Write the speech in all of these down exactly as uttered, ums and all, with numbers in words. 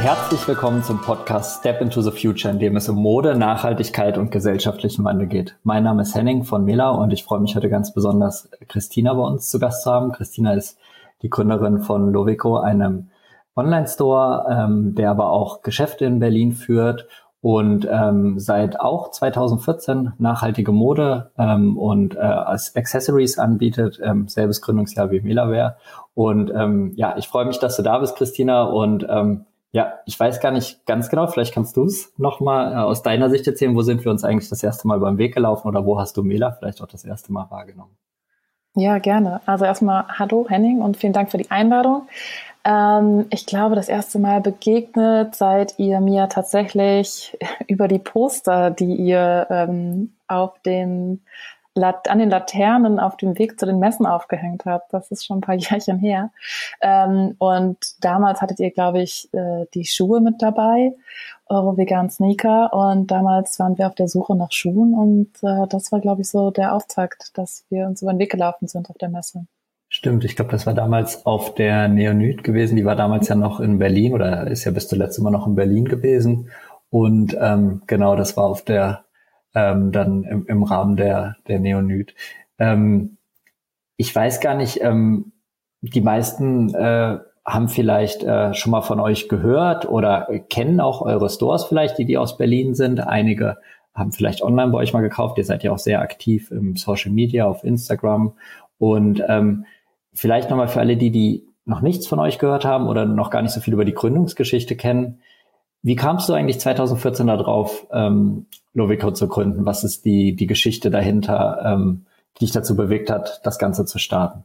Herzlich willkommen zum Podcast Step into the Future, in dem es um Mode, Nachhaltigkeit und gesellschaftlichen Wandel geht. Mein Name ist Henning von Mela und ich freue mich heute ganz besonders, Christina bei uns zu Gast zu haben. Christina ist die Gründerin von Loveco, einem Online-Store, ähm, der aber auch Geschäfte in Berlin führt und ähm, seit auch zwanzig vierzehn nachhaltige Mode ähm, und äh, als Accessories anbietet, ähm, selbes Gründungsjahr wie Melaware. Und ähm, ja, ich freue mich, dass du da bist, Christina. Und ähm, ja, ich weiß gar nicht ganz genau, vielleicht kannst du es nochmal äh, aus deiner Sicht erzählen, wo sind wir uns eigentlich das erste Mal beim Weg gelaufen oder wo hast du Mela vielleicht auch das erste Mal wahrgenommen? Ja, gerne. Also erstmal hallo Henning und vielen Dank für die Einladung. Ähm, ich glaube, das erste Mal begegnet seid ihr mir tatsächlich über die Poster, die ihr ähm, auf den Lat- an den Laternen auf dem Weg zu den Messen aufgehängt habt. Das ist schon ein paar Jährchen her. Ähm, und damals hattet ihr, glaube ich, äh, die Schuhe mit dabei, eure veganen Sneaker. Und damals waren wir auf der Suche nach Schuhen. Und äh, das war, glaube ich, so der Auftakt, dass wir uns über den Weg gelaufen sind auf der Messe. Stimmt, ich glaube, das war damals auf der Neonyd gewesen. Die war damals ja noch in Berlin oder ist ja bis zuletzt immer noch in Berlin gewesen. Und ähm, genau, das war auf der ähm, dann im, im Rahmen der der Neonyd. Ähm, ich weiß gar nicht, ähm, die meisten äh, haben vielleicht äh, schon mal von euch gehört oder kennen auch eure Stores vielleicht, die die aus Berlin sind. Einige haben vielleicht online bei euch mal gekauft. Ihr seid ja auch sehr aktiv im Social Media, auf Instagram. Und ähm, vielleicht nochmal für alle, die, die noch nichts von euch gehört haben oder noch gar nicht so viel über die Gründungsgeschichte kennen. Wie kamst du eigentlich zwanzig vierzehn da drauf, ähm, Loveco zu gründen? Was ist die, die Geschichte dahinter, ähm, die dich dazu bewegt hat, das Ganze zu starten?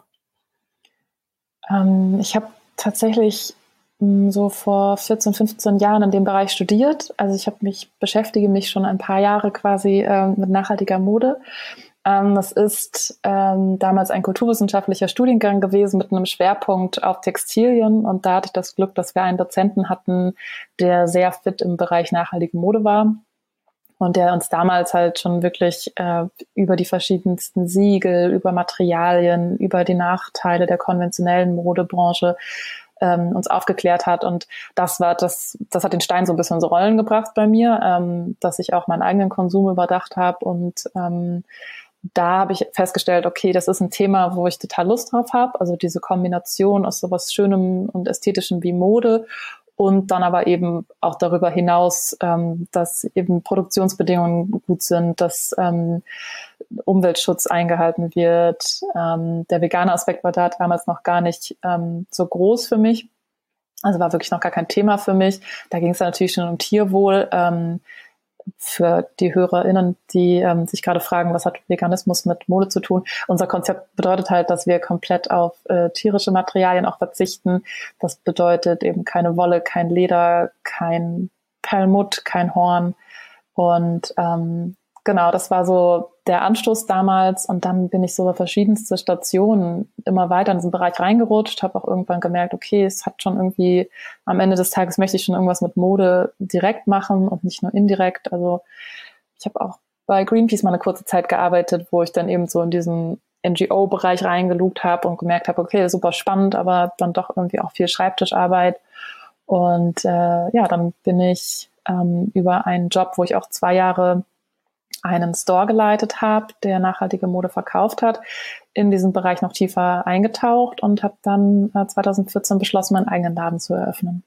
Ähm, ich habe tatsächlich mh, so vor vierzehn, fünfzehn Jahren in dem Bereich studiert. Also ich habe mich, beschäftige mich schon ein paar Jahre quasi ähm, mit nachhaltiger Mode. Ähm, das ist ähm, damals ein kulturwissenschaftlicher Studiengang gewesen mit einem Schwerpunkt auf Textilien. Und da hatte ich das Glück, dass wir einen Dozenten hatten, der sehr fit im Bereich nachhaltige Mode war. Und der uns damals halt schon wirklich äh, über die verschiedensten Siegel, über Materialien, über die Nachteile der konventionellen Modebranche ähm, uns aufgeklärt hat. Und das war das, das hat den Stein so ein bisschen ins Rollen gebracht bei mir, ähm, dass ich auch meinen eigenen Konsum überdacht habe. Und ähm, da habe ich festgestellt, okay, das ist ein Thema, wo ich total Lust drauf habe. Also diese Kombination aus sowas Schönem und Ästhetischem wie Mode. Und dann aber eben auch darüber hinaus, ähm, dass eben Produktionsbedingungen gut sind, dass ähm, Umweltschutz eingehalten wird. Ähm, der vegane Aspekt war da damals noch gar nicht ähm, so groß für mich. Also war wirklich noch gar kein Thema für mich. Da ging es dann natürlich schon um Tierwohl. Ähm, für die HörerInnen, die ähm, sich gerade fragen, was hat Veganismus mit Mode zu tun? Unser Konzept bedeutet halt, dass wir komplett auf äh, tierische Materialien auch verzichten. Das bedeutet eben keine Wolle, kein Leder, kein Perlmutt, kein Horn. Und ähm, genau, das war so der Anstoß damals. Und dann bin ich so über verschiedenste Stationen immer weiter in diesen Bereich reingerutscht, habe auch irgendwann gemerkt, okay, es hat schon irgendwie, am Ende des Tages möchte ich schon irgendwas mit Mode direkt machen und nicht nur indirekt. Also ich habe auch bei Greenpeace mal eine kurze Zeit gearbeitet, wo ich dann eben so in diesen N G O-Bereich reingelugt habe und gemerkt habe, okay, super spannend, aber dann doch irgendwie auch viel Schreibtischarbeit. Und äh, ja, dann bin ich ähm, über einen Job, wo ich auch zwei Jahre einen Store geleitet habe, der nachhaltige Mode verkauft hat, in diesen Bereich noch tiefer eingetaucht und habe dann äh, zwanzig vierzehn beschlossen, meinen eigenen Laden zu eröffnen.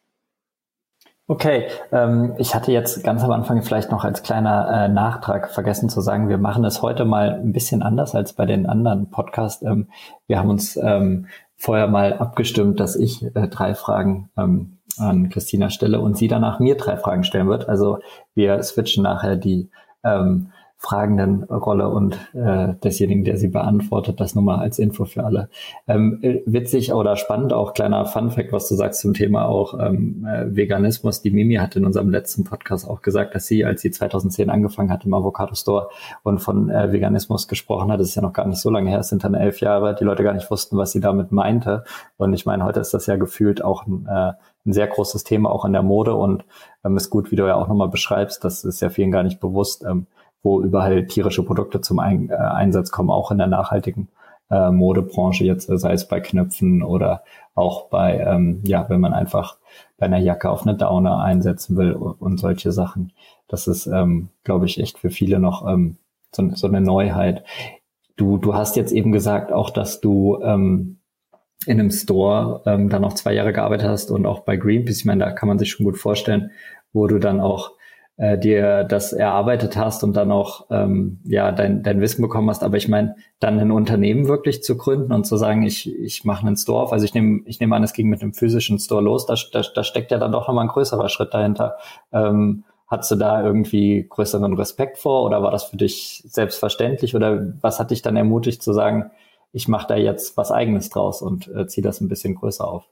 Okay, ähm, ich hatte jetzt ganz am Anfang vielleicht noch als kleiner äh, Nachtrag vergessen zu sagen, wir machen es heute mal ein bisschen anders als bei den anderen Podcasts. Ähm, wir haben uns ähm, vorher mal abgestimmt, dass ich äh, drei Fragen ähm, an Christina stelle und sie danach mir drei Fragen stellen wird. Also wir switchen nachher die ähm, fragenden Rolle und äh, desjenigen, der sie beantwortet, das nur mal als Info für alle. Ähm, witzig oder spannend, auch kleiner Funfact, was du sagst zum Thema auch ähm, äh, Veganismus. Die Mimi hat in unserem letzten Podcast auch gesagt, dass sie, als sie zwanzig zehn angefangen hat im Avocado Store und von äh, Veganismus gesprochen hat, das ist ja noch gar nicht so lange her, es sind dann elf Jahre, die Leute gar nicht wussten, was sie damit meinte. Und ich meine, heute ist das ja gefühlt auch ein, äh, ein sehr großes Thema, auch in der Mode und ähm, ist gut, wie du ja auch nochmal beschreibst, das ist ja vielen gar nicht bewusst, ähm, wo überall tierische Produkte zum Ein- äh, Einsatz kommen, auch in der nachhaltigen äh, Modebranche jetzt, sei es bei Knöpfen oder auch bei, ähm, ja, wenn man einfach bei einer Jacke auf eine Daune einsetzen will und, und solche Sachen. Das ist, ähm, glaube ich, echt für viele noch ähm, so, so eine Neuheit. Du, du hast jetzt eben gesagt auch, dass du ähm, in einem Store ähm, dann noch zwei Jahre gearbeitet hast und auch bei Greenpeace. Ich meine, da kann man sich schon gut vorstellen, wo du dann auch äh, dir das erarbeitet hast und dann auch ähm, ja dein, dein Wissen bekommen hast. Aber ich meine, dann ein Unternehmen wirklich zu gründen und zu sagen, ich ich mache einen Store auf. Also ich nehme ich nehme an, es ging mit einem physischen Store los. Da, da, da steckt ja dann doch nochmal ein größerer Schritt dahinter. Ähm, Hattest du da irgendwie größeren Respekt vor oder war das für dich selbstverständlich oder was hat dich dann ermutigt zu sagen, ich mache da jetzt was Eigenes draus und äh, ziehe das ein bisschen größer auf?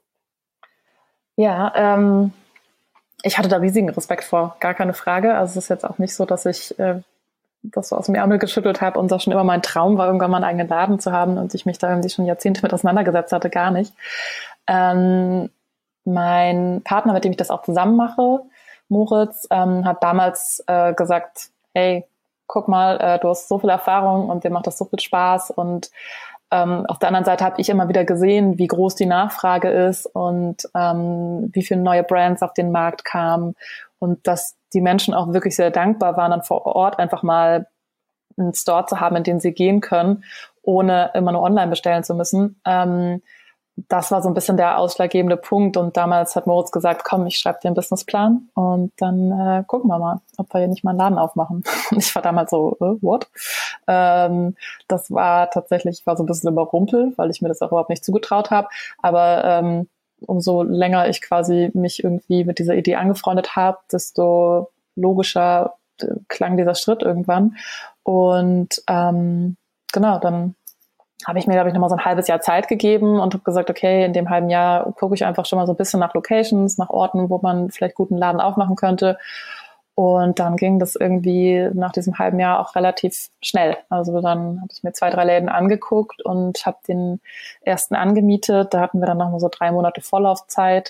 Ja, ähm, ich hatte da riesigen Respekt vor, gar keine Frage. Also es ist jetzt auch nicht so, dass ich äh, das so aus dem Ärmel geschüttelt habe und das schon immer mein Traum war, irgendwann mal einen eigenen Laden zu haben und ich mich da irgendwie schon Jahrzehnte mit auseinandergesetzt hatte, gar nicht. Ähm, mein Partner, mit dem ich das auch zusammen mache, Moritz, ähm, hat damals äh, gesagt, hey, guck mal, äh, du hast so viel Erfahrung und dir macht das so viel Spaß und ähm, auf der anderen Seite habe ich immer wieder gesehen, wie groß die Nachfrage ist und ähm, wie viele neue Brands auf den Markt kamen und dass die Menschen auch wirklich sehr dankbar waren, dann vor Ort einfach mal einen Store zu haben, in den sie gehen können, ohne immer nur online bestellen zu müssen. Ähm, das war so ein bisschen der ausschlaggebende Punkt. Und damals hat Moritz gesagt, komm, ich schreibe dir einen Businessplan und dann äh, gucken wir mal, ob wir hier nicht mal einen Laden aufmachen. Und ich war damals so, äh, what? Ähm, das war tatsächlich, ich war so ein bisschen überrumpelt, weil ich mir das auch überhaupt nicht zugetraut habe. Aber ähm, umso länger ich quasi mich irgendwie mit dieser Idee angefreundet habe, desto logischer äh, klang dieser Schritt irgendwann. Und ähm, genau, dann habe ich mir, glaube ich, nochmal so ein halbes Jahr Zeit gegeben und habe gesagt, okay, in dem halben Jahr gucke ich einfach schon mal so ein bisschen nach Locations, nach Orten, wo man vielleicht guten Laden aufmachen könnte. Und dann ging das irgendwie nach diesem halben Jahr auch relativ schnell. Also dann habe ich mir zwei, drei Läden angeguckt und habe den ersten angemietet. Da hatten wir dann nochmal so drei Monate Vorlaufzeit,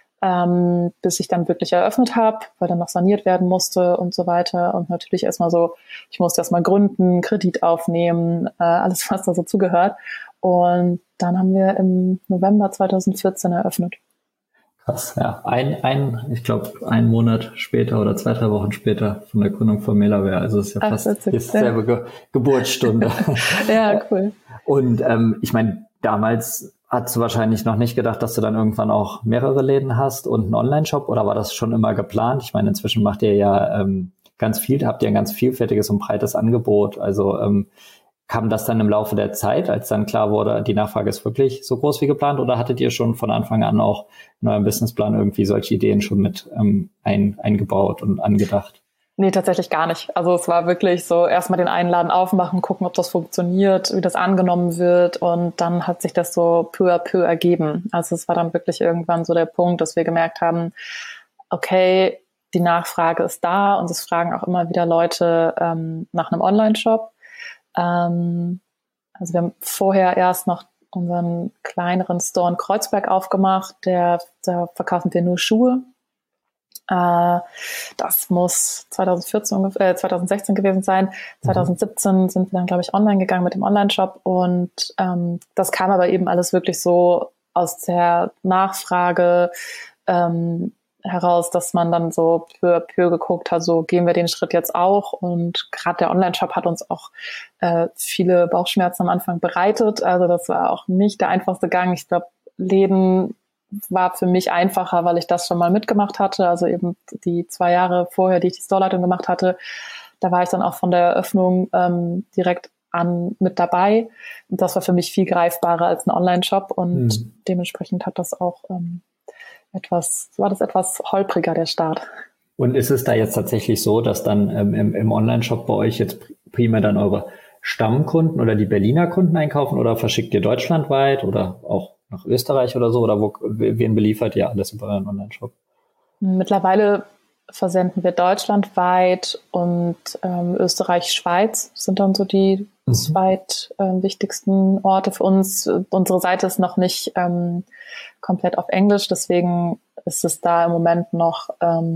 ähm, bis ich dann wirklich eröffnet habe, weil dann noch saniert werden musste und so weiter. Und natürlich erstmal so, ich musste erstmal gründen, Kredit aufnehmen, äh, alles, was da so zugehört. Und dann haben wir im November zweitausendvierzehn eröffnet. Krass, ja. Ein, ein, ich glaube, einen Monat später oder zwei, drei Wochen später von der Gründung von Melaware. Also es ist ja fast Ach, dieselbe Ge- Geburtsstunde. Ja, cool. Und ähm, ich meine, damals hast du wahrscheinlich noch nicht gedacht, dass du dann irgendwann auch mehrere Läden hast und einen Online-Shop, oder war das schon immer geplant? Ich meine, inzwischen macht ihr ja ähm, ganz viel, habt ihr ein ganz vielfältiges und breites Angebot. Also ähm, kam das dann im Laufe der Zeit, als dann klar wurde, die Nachfrage ist wirklich so groß wie geplant, oder hattet ihr schon von Anfang an auch in eurem Businessplan irgendwie solche Ideen schon mit ähm, ein, eingebaut und angedacht? Nee, tatsächlich gar nicht. Also es war wirklich so, erstmal den einen Laden aufmachen, gucken, ob das funktioniert, wie das angenommen wird, und dann hat sich das so peu à peu ergeben. Also es war dann wirklich irgendwann so der Punkt, dass wir gemerkt haben, okay, die Nachfrage ist da und es fragen auch immer wieder Leute ähm, nach einem Online-Shop. Ähm, also wir haben vorher erst noch unseren kleineren Store in Kreuzberg aufgemacht, der, da verkaufen wir nur Schuhe. Das muss zweitausendvierzehn, äh, zweitausendsechzehn gewesen sein. zweitausendsiebzehn sind wir dann, glaube ich, online gegangen mit dem Online-Shop, und ähm, das kam aber eben alles wirklich so aus der Nachfrage ähm, heraus, dass man dann so peu à peu geguckt hat, so gehen wir den Schritt jetzt auch, und gerade der Online-Shop hat uns auch äh, viele Bauchschmerzen am Anfang bereitet. Also das war auch nicht der einfachste Gang. Ich glaube, Läden war für mich einfacher, weil ich das schon mal mitgemacht hatte. Also eben die zwei Jahre vorher, die ich die Storeleitung gemacht hatte, da war ich dann auch von der Eröffnung ähm, direkt an mit dabei. Und das war für mich viel greifbarer als ein Online-Shop, und mhm. dementsprechend hat das auch ähm, etwas, war das etwas holpriger, der Start. Und ist es da jetzt tatsächlich so, dass dann ähm, im, im Online-Shop bei euch jetzt primär dann eure Stammkunden oder die Berliner Kunden einkaufen, oder verschickt ihr deutschlandweit oder auch nach Österreich oder so, oder wo, wen beliefert ihr alles über euren Online-Shop? Mittlerweile versenden wir deutschlandweit, und ähm, Österreich, Schweiz sind dann so die mhm. zweit ähm, wichtigsten Orte für uns. Unsere Seite ist noch nicht ähm, komplett auf Englisch, deswegen ist es da im Moment noch ähm,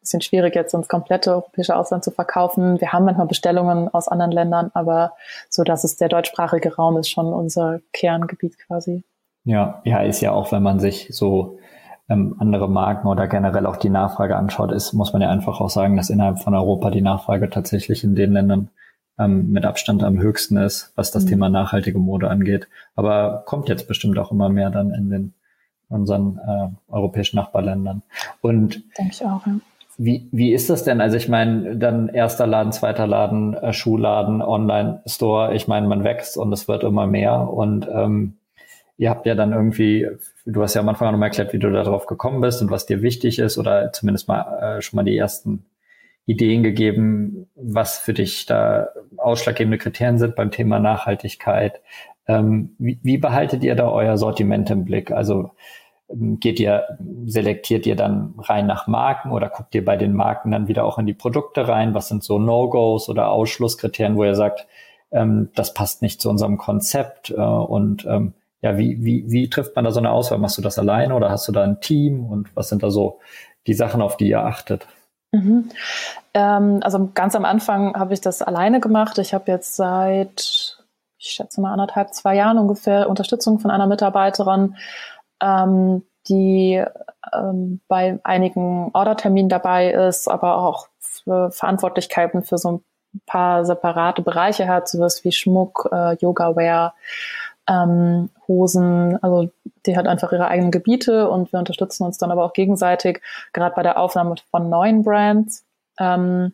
bisschen schwierig, jetzt ins komplette europäische Ausland zu verkaufen. Wir haben manchmal Bestellungen aus anderen Ländern, aber so, dass es der deutschsprachige Raum ist schon unser Kerngebiet quasi. Ja, ja, ist ja auch, wenn man sich so ähm, andere Marken oder generell auch die Nachfrage anschaut, ist, muss man ja einfach auch sagen, dass innerhalb von Europa die Nachfrage tatsächlich in den Ländern ähm, mit Abstand am höchsten ist, was das mhm. Thema nachhaltige Mode angeht. Aber kommt jetzt bestimmt auch immer mehr dann in den unseren äh, europäischen Nachbarländern. Und denke ich auch, ja. Wie, wie ist das denn? Also ich meine, dann erster Laden, zweiter Laden, äh, Schuhladen, Online-Store. Ich meine, man wächst und es wird immer mehr. Und ähm, ihr habt ja dann irgendwie, du hast ja am Anfang auch nochmal erklärt, wie du da drauf gekommen bist und was dir wichtig ist oder zumindest mal äh, schon mal die ersten Ideen gegeben, was für dich da ausschlaggebende Kriterien sind beim Thema Nachhaltigkeit. Ähm, wie, wie behaltet ihr da euer Sortiment im Blick? Also geht ihr, selektiert ihr dann rein nach Marken oder guckt ihr bei den Marken dann wieder auch in die Produkte rein? Was sind so No-Gos oder Ausschlusskriterien, wo ihr sagt, ähm, das passt nicht zu unserem Konzept? Äh, und ähm, ja, wie, wie, wie trifft man da so eine Auswahl? Machst du das alleine oder hast du da ein Team? Und was sind da so die Sachen, auf die ihr achtet? Mhm. Ähm, also ganz am Anfang habe ich das alleine gemacht. Ich habe jetzt seit, ich schätze mal anderthalb, zwei Jahren ungefähr Unterstützung von einer Mitarbeiterin, ähm, die ähm, bei einigen Orderterminen dabei ist, aber auch für Verantwortlichkeiten für so ein paar separate Bereiche hat, sowas wie Schmuck, äh, Yoga-Wear, ähm, Hosen. Also die hat einfach ihre eigenen Gebiete und wir unterstützen uns dann aber auch gegenseitig, gerade bei der Aufnahme von neuen Brands. Ähm,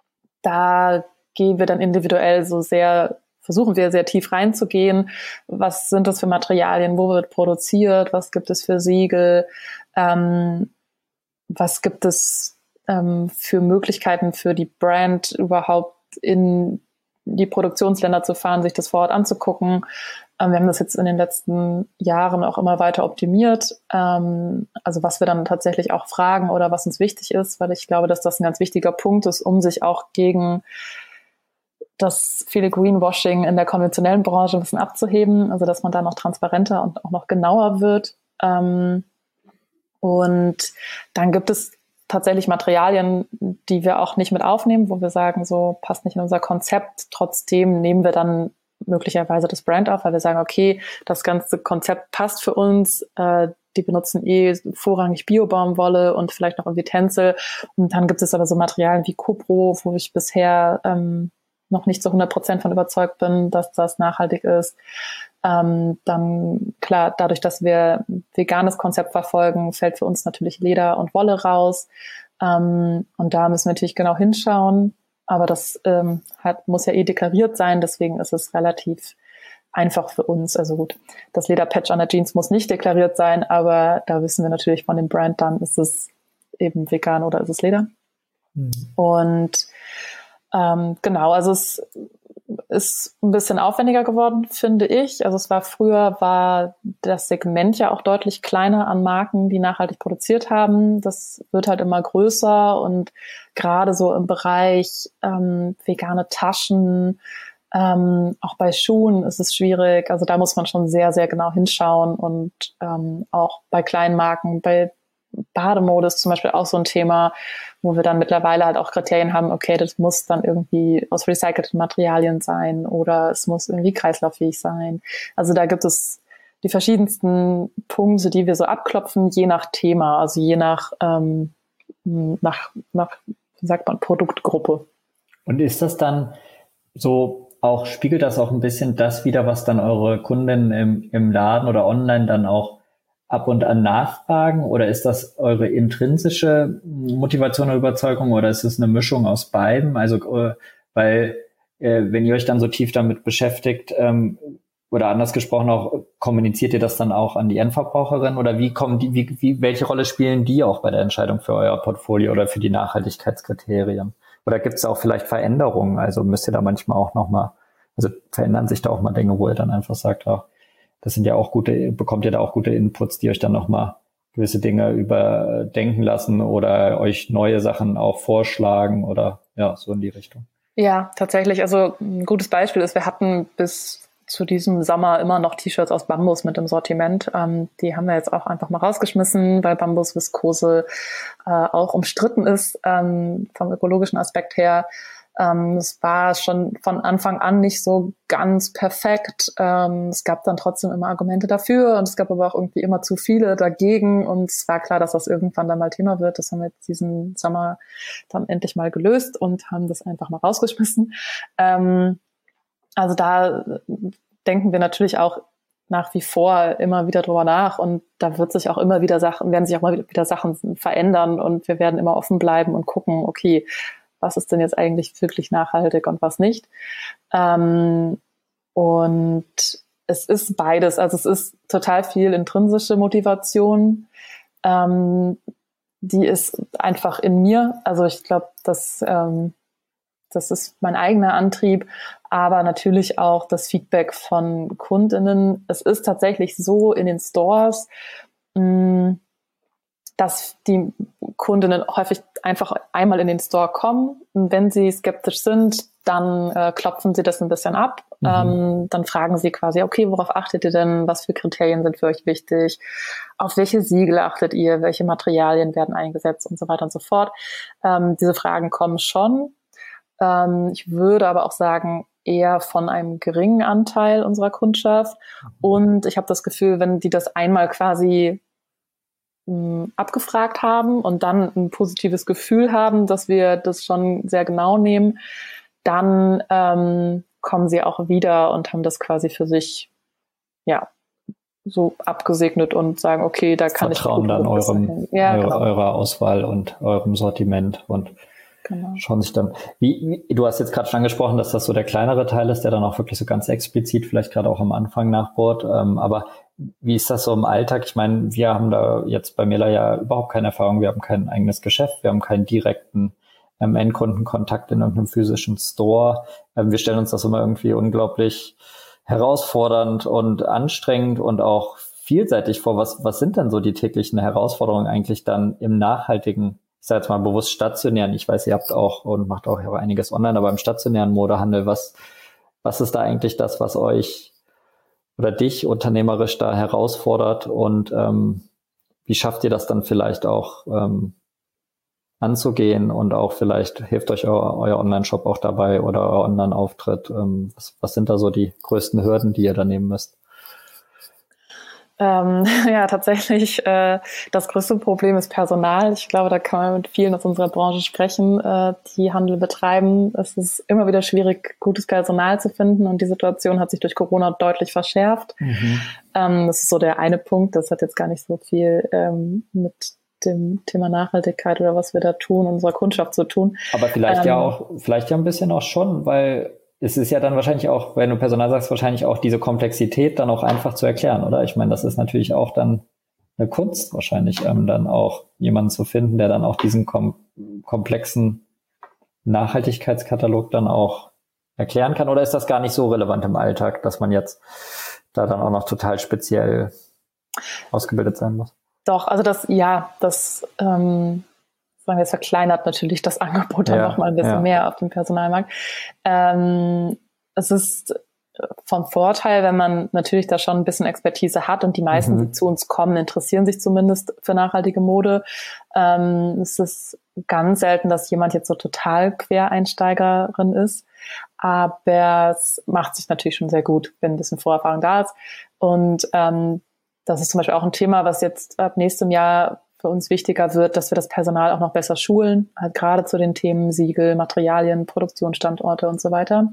da gehen wir dann individuell so sehr versuchen wir sehr tief reinzugehen. Was sind das für Materialien? Wo wird produziert? Was gibt es für Siegel? Ähm, was gibt es ähm, für Möglichkeiten für die Brand überhaupt in die Produktionsländer zu fahren, sich das vor Ort anzugucken? Ähm, wir haben das jetzt in den letzten Jahren auch immer weiter optimiert. Ähm, also was wir dann tatsächlich auch fragen oder was uns wichtig ist, weil ich glaube, dass das ein ganz wichtiger Punkt ist, um sich auch gegen das viele Greenwashing in der konventionellen Branche ein bisschen abzuheben, also dass man da noch transparenter und auch noch genauer wird. Ähm, und dann gibt es tatsächlich Materialien, die wir auch nicht mit aufnehmen, wo wir sagen, so passt nicht in unser Konzept. Trotzdem nehmen wir dann möglicherweise das Brand auf, weil wir sagen, okay, das ganze Konzept passt für uns. Äh, die benutzen eh vorrangig Bio-Baumwolle und vielleicht noch irgendwie Tencel. Und dann gibt es aber so Materialien wie Copro, wo ich bisher ähm, noch nicht zu hundert Prozent von überzeugt bin, dass das nachhaltig ist. Ähm, dann klar, dadurch, dass wir ein veganes Konzept verfolgen, fällt für uns natürlich Leder und Wolle raus. Ähm, und da müssen wir natürlich genau hinschauen. Aber das ähm, hat, muss ja eh deklariert sein, deswegen ist es relativ einfach für uns. Also gut, das Lederpatch an der Jeans muss nicht deklariert sein, aber da wissen wir natürlich von dem Brand dann, ist es eben vegan oder ist es Leder. Mhm. Und Ähm, genau, also es ist ein bisschen aufwendiger geworden, finde ich. Also es war früher, war das Segment ja auch deutlich kleiner an Marken, die nachhaltig produziert haben. Das wird halt immer größer und gerade so im Bereich ähm, vegane Taschen, ähm, auch bei Schuhen ist es schwierig. Also da muss man schon sehr, sehr genau hinschauen und ähm, auch bei kleinen Marken, bei Bademode ist zum Beispiel auch so ein Thema, wo wir dann mittlerweile halt auch Kriterien haben, okay, das muss dann irgendwie aus recycelten Materialien sein oder es muss irgendwie kreislauffähig sein. Also da gibt es die verschiedensten Punkte, die wir so abklopfen, je nach Thema, also je nach, ähm, nach, nach, wie sagt man, Produktgruppe. Und ist das dann so auch, spiegelt das auch ein bisschen das wieder, was dann eure Kunden im, im Laden oder online dann auch ab und an nachfragen, oder ist das eure intrinsische Motivation oder Überzeugung, oder ist es eine Mischung aus beidem? Also, weil äh, wenn ihr euch dann so tief damit beschäftigt, ähm, oder anders gesprochen auch, kommuniziert ihr das dann auch an die Endverbraucherin, oder wie kommen die, wie, wie, welche Rolle spielen die auch bei der Entscheidung für euer Portfolio oder für die Nachhaltigkeitskriterien? Oder gibt es auch vielleicht Veränderungen? Also müsst ihr da manchmal auch nochmal, also verändern sich da auch mal Dinge, wo ihr dann einfach sagt, ach, das sind ja auch gute, bekommt ihr da auch gute Inputs, die euch dann nochmal gewisse Dinge überdenken lassen oder euch neue Sachen auch vorschlagen oder ja, so in die Richtung. Ja, tatsächlich. Also ein gutes Beispiel ist, wir hatten bis zu diesem Sommer immer noch T-Shirts aus Bambus mit im Sortiment. Ähm, die haben wir jetzt auch einfach mal rausgeschmissen, weil Bambusviskose äh, auch umstritten ist ähm, vom ökologischen Aspekt her. Ähm, es war schon von Anfang an nicht so ganz perfekt. Ähm, es gab dann trotzdem immer Argumente dafür und es gab aber auch irgendwie immer zu viele dagegen und es war klar, dass das irgendwann dann mal Thema wird. Das haben wir jetzt diesen Sommer dann endlich mal gelöst und haben das einfach mal rausgeschmissen. Ähm, also da denken wir natürlich auch nach wie vor immer wieder drüber nach und da wird sich auch immer wieder Sachen, werden sich auch mal wieder Sachen verändern und wir werden immer offen bleiben und gucken, okay, was ist denn jetzt eigentlich wirklich nachhaltig und was nicht. Ähm, und es ist beides. Also es ist total viel intrinsische Motivation. Ähm, die ist einfach in mir. Also ich glaube, dass ähm, das ist mein eigener Antrieb, aber natürlich auch das Feedback von KundInnen. Es ist tatsächlich so in den Stores, mh, dass die Kundinnen häufig einfach einmal in den Store kommen. Und wenn sie skeptisch sind, dann äh, klopfen sie das ein bisschen ab. Mhm. Ähm, dann fragen sie quasi, okay, worauf achtet ihr denn? Was für Kriterien sind für euch wichtig? Auf welche Siegel achtet ihr? Welche Materialien werden eingesetzt? Und so weiter und so fort. Ähm, diese Fragen kommen schon. Ähm, ich würde aber auch sagen, eher von einem geringen Anteil unserer Kundschaft. Mhm. Und ich habe das Gefühl, wenn die das einmal quasi abgefragt haben und dann ein positives Gefühl haben, dass wir das schon sehr genau nehmen, dann ähm, kommen sie auch wieder und haben das quasi für sich ja so abgesegnet und sagen, okay, da kann Vertrauen ich dann eurem, ja, eure, genau. eurer Auswahl und eurem Sortiment und genau. Schauen sich dann, wie, wie du hast jetzt gerade schon angesprochen, dass das so der kleinere Teil ist, der dann auch wirklich so ganz explizit vielleicht gerade auch am Anfang nachbohrt, ähm, aber wie ist das so im Alltag? Ich meine, wir haben da jetzt bei Mela ja überhaupt keine Erfahrung. Wir haben kein eigenes Geschäft. Wir haben keinen direkten ähm, Endkundenkontakt in irgendeinem physischen Store. Ähm, wir stellen uns das immer irgendwie unglaublich herausfordernd und anstrengend und auch vielseitig vor. Was, was sind denn so die täglichen Herausforderungen eigentlich dann im nachhaltigen, ich sage jetzt mal bewusst stationären? Ich weiß, ihr habt auch und macht auch einiges online, aber im stationären Modehandel, was, was ist da eigentlich das, was euch oder dich unternehmerisch da herausfordert und ähm, wie schafft ihr das dann vielleicht auch ähm, anzugehen und auch vielleicht hilft euch euer, euer Online-Shop auch dabei oder euer Online-Auftritt? Ähm, was, was sind da so die größten Hürden, die ihr da nehmen müsst? Ähm, ja, tatsächlich, äh, das größte Problem ist Personal. Ich glaube, da kann man mit vielen aus unserer Branche sprechen, äh, die Handel betreiben. Es ist immer wieder schwierig, gutes Personal zu finden und die Situation hat sich durch Corona deutlich verschärft. Mhm. Ähm, das ist so der eine Punkt. Das hat jetzt gar nicht so viel ähm, mit dem Thema Nachhaltigkeit oder was wir da tun, unserer Kundschaft zu tun. Aber vielleicht ähm, ja auch, vielleicht ja ein bisschen auch schon, weil es ist ja dann wahrscheinlich auch, wenn du Personal sagst, wahrscheinlich auch diese Komplexität dann auch einfach zu erklären, oder? Ich meine, das ist natürlich auch dann eine Kunst wahrscheinlich, ähm, dann auch jemanden zu finden, der dann auch diesen kom- komplexen Nachhaltigkeitskatalog dann auch erklären kann. Oder ist das gar nicht so relevant im Alltag, dass man jetzt da dann auch noch total speziell ausgebildet sein muss? Doch, also das, ja, das, ähm, sagen wir, es verkleinert natürlich das Angebot dann ja, noch mal ein bisschen ja. mehr auf dem Personalmarkt. Ähm, es ist von Vorteil, wenn man natürlich da schon ein bisschen Expertise hat und die meisten, mhm. die zu uns kommen, interessieren sich zumindest für nachhaltige Mode. Ähm, es ist ganz selten, dass jemand jetzt so total Quereinsteigerin ist, aber es macht sich natürlich schon sehr gut, wenn ein bisschen Vorerfahrung da ist. Und ähm, das ist zum Beispiel auch ein Thema, was jetzt ab nächstem Jahr für uns wichtiger wird, dass wir das Personal auch noch besser schulen, halt gerade zu den Themen Siegel, Materialien, Produktionsstandorte und so weiter.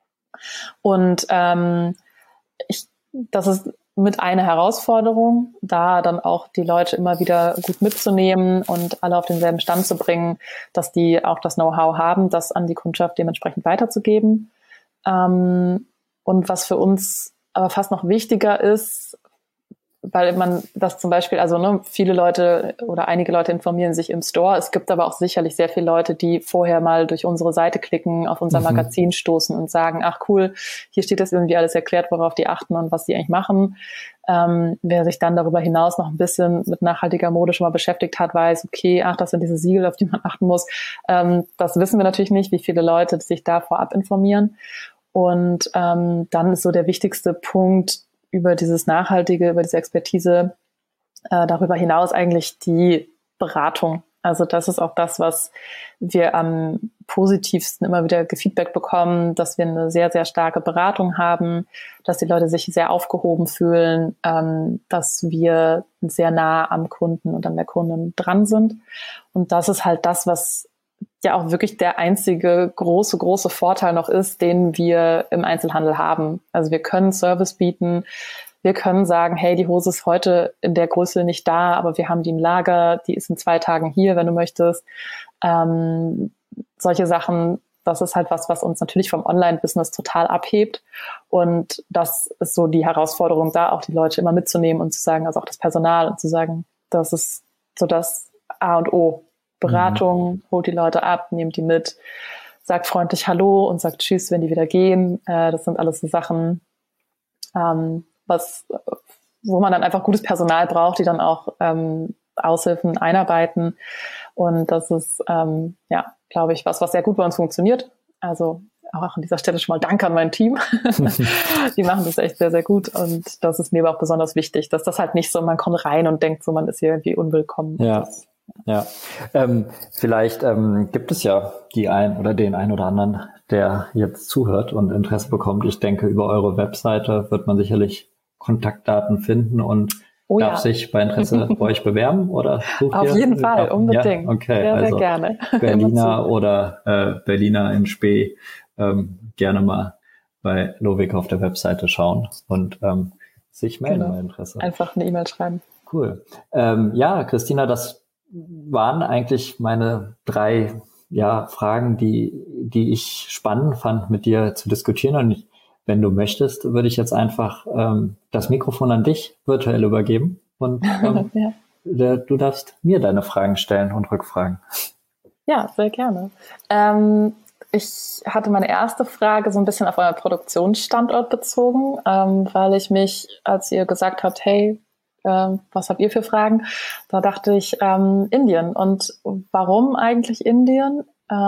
Und ähm, ich, das ist mit einer Herausforderung, da dann auch die Leute immer wieder gut mitzunehmen und alle auf denselben Stand zu bringen, dass die auch das Know-how haben, das an die Kundschaft dementsprechend weiterzugeben. Ähm, und was für uns aber fast noch wichtiger ist, weil man das zum Beispiel, also ne, viele Leute oder einige Leute informieren sich im Store. Es gibt aber auch sicherlich sehr viele Leute, die vorher mal durch unsere Seite klicken, auf unser mhm. Magazin stoßen und sagen, ach cool, hier steht das irgendwie alles erklärt, worauf die achten und was die eigentlich machen. Ähm, wer sich dann darüber hinaus noch ein bisschen mit nachhaltiger Mode schon mal beschäftigt hat, weiß, okay, ach, das sind diese Siegel, auf die man achten muss. Ähm, das wissen wir natürlich nicht, wie viele Leute sich da vorab informieren. Und ähm, dann ist so der wichtigste Punkt über dieses Nachhaltige, über diese Expertise, äh, darüber hinaus eigentlich die Beratung. Also das ist auch das, was wir am positivsten immer wieder gefeedback bekommen, dass wir eine sehr, sehr starke Beratung haben, dass die Leute sich sehr aufgehoben fühlen, ähm, dass wir sehr nah am Kunden und an der Kundin dran sind. Und das ist halt das, was ja auch wirklich der einzige große, große Vorteil noch ist, den wir im Einzelhandel haben. Also wir können Service bieten. Wir können sagen, hey, die Hose ist heute in der Größe nicht da, aber wir haben die im Lager, die ist in zwei Tagen hier, wenn du möchtest. Ähm, solche Sachen, das ist halt was, was uns natürlich vom Online-Business total abhebt. Und das ist so die Herausforderung, da auch die Leute immer mitzunehmen und zu sagen, also auch das Personal und zu sagen, das ist so das A und O. Beratung, mhm. Holt die Leute ab, nehmt die mit, sagt freundlich Hallo und sagt Tschüss, wenn die wieder gehen. Äh, das sind alles so Sachen, ähm, was, wo man dann einfach gutes Personal braucht, die dann auch ähm, Aushilfen einarbeiten. Und das ist, ähm, ja, glaube ich, was, was sehr gut bei uns funktioniert. Also auch an dieser Stelle schon mal Danke an mein Team. Die machen das echt sehr, sehr gut. Und das ist mir aber auch besonders wichtig, dass das halt nicht so, man kommt rein und denkt so, man ist hier irgendwie unwillkommen. Ja. Das, Ja, ähm, vielleicht ähm, gibt es ja die ein oder den ein oder anderen, der jetzt zuhört und Interesse bekommt. Ich denke, über eure Webseite wird man sicherlich Kontaktdaten finden und oh, darf ja. sich bei Interesse bei euch bewerben oder sucht Auf ihr? jeden Fall, unbedingt. Ja? Okay, sehr, also sehr gerne. Berliner oder äh, Berliner in Spee ähm, gerne mal bei Lovik auf der Webseite schauen und ähm, sich melden genau. bei Interesse. Einfach eine E-Mail schreiben. Cool. Ähm, ja, Christina, das waren eigentlich meine drei ja, Fragen, die, die ich spannend fand, mit dir zu diskutieren. Und ich, wenn du möchtest, würde ich jetzt einfach ähm, das Mikrofon an dich virtuell übergeben und ähm, ja. der, du darfst mir deine Fragen stellen und Rückfragen. Ja, sehr gerne. Ähm, ich hatte meine erste Frage so ein bisschen auf euren Produktionsstandort bezogen, ähm, weil ich mich, als ihr gesagt habt, hey, Ähm, was habt ihr für Fragen? Da dachte ich, ähm, Indien. Und warum eigentlich Indien?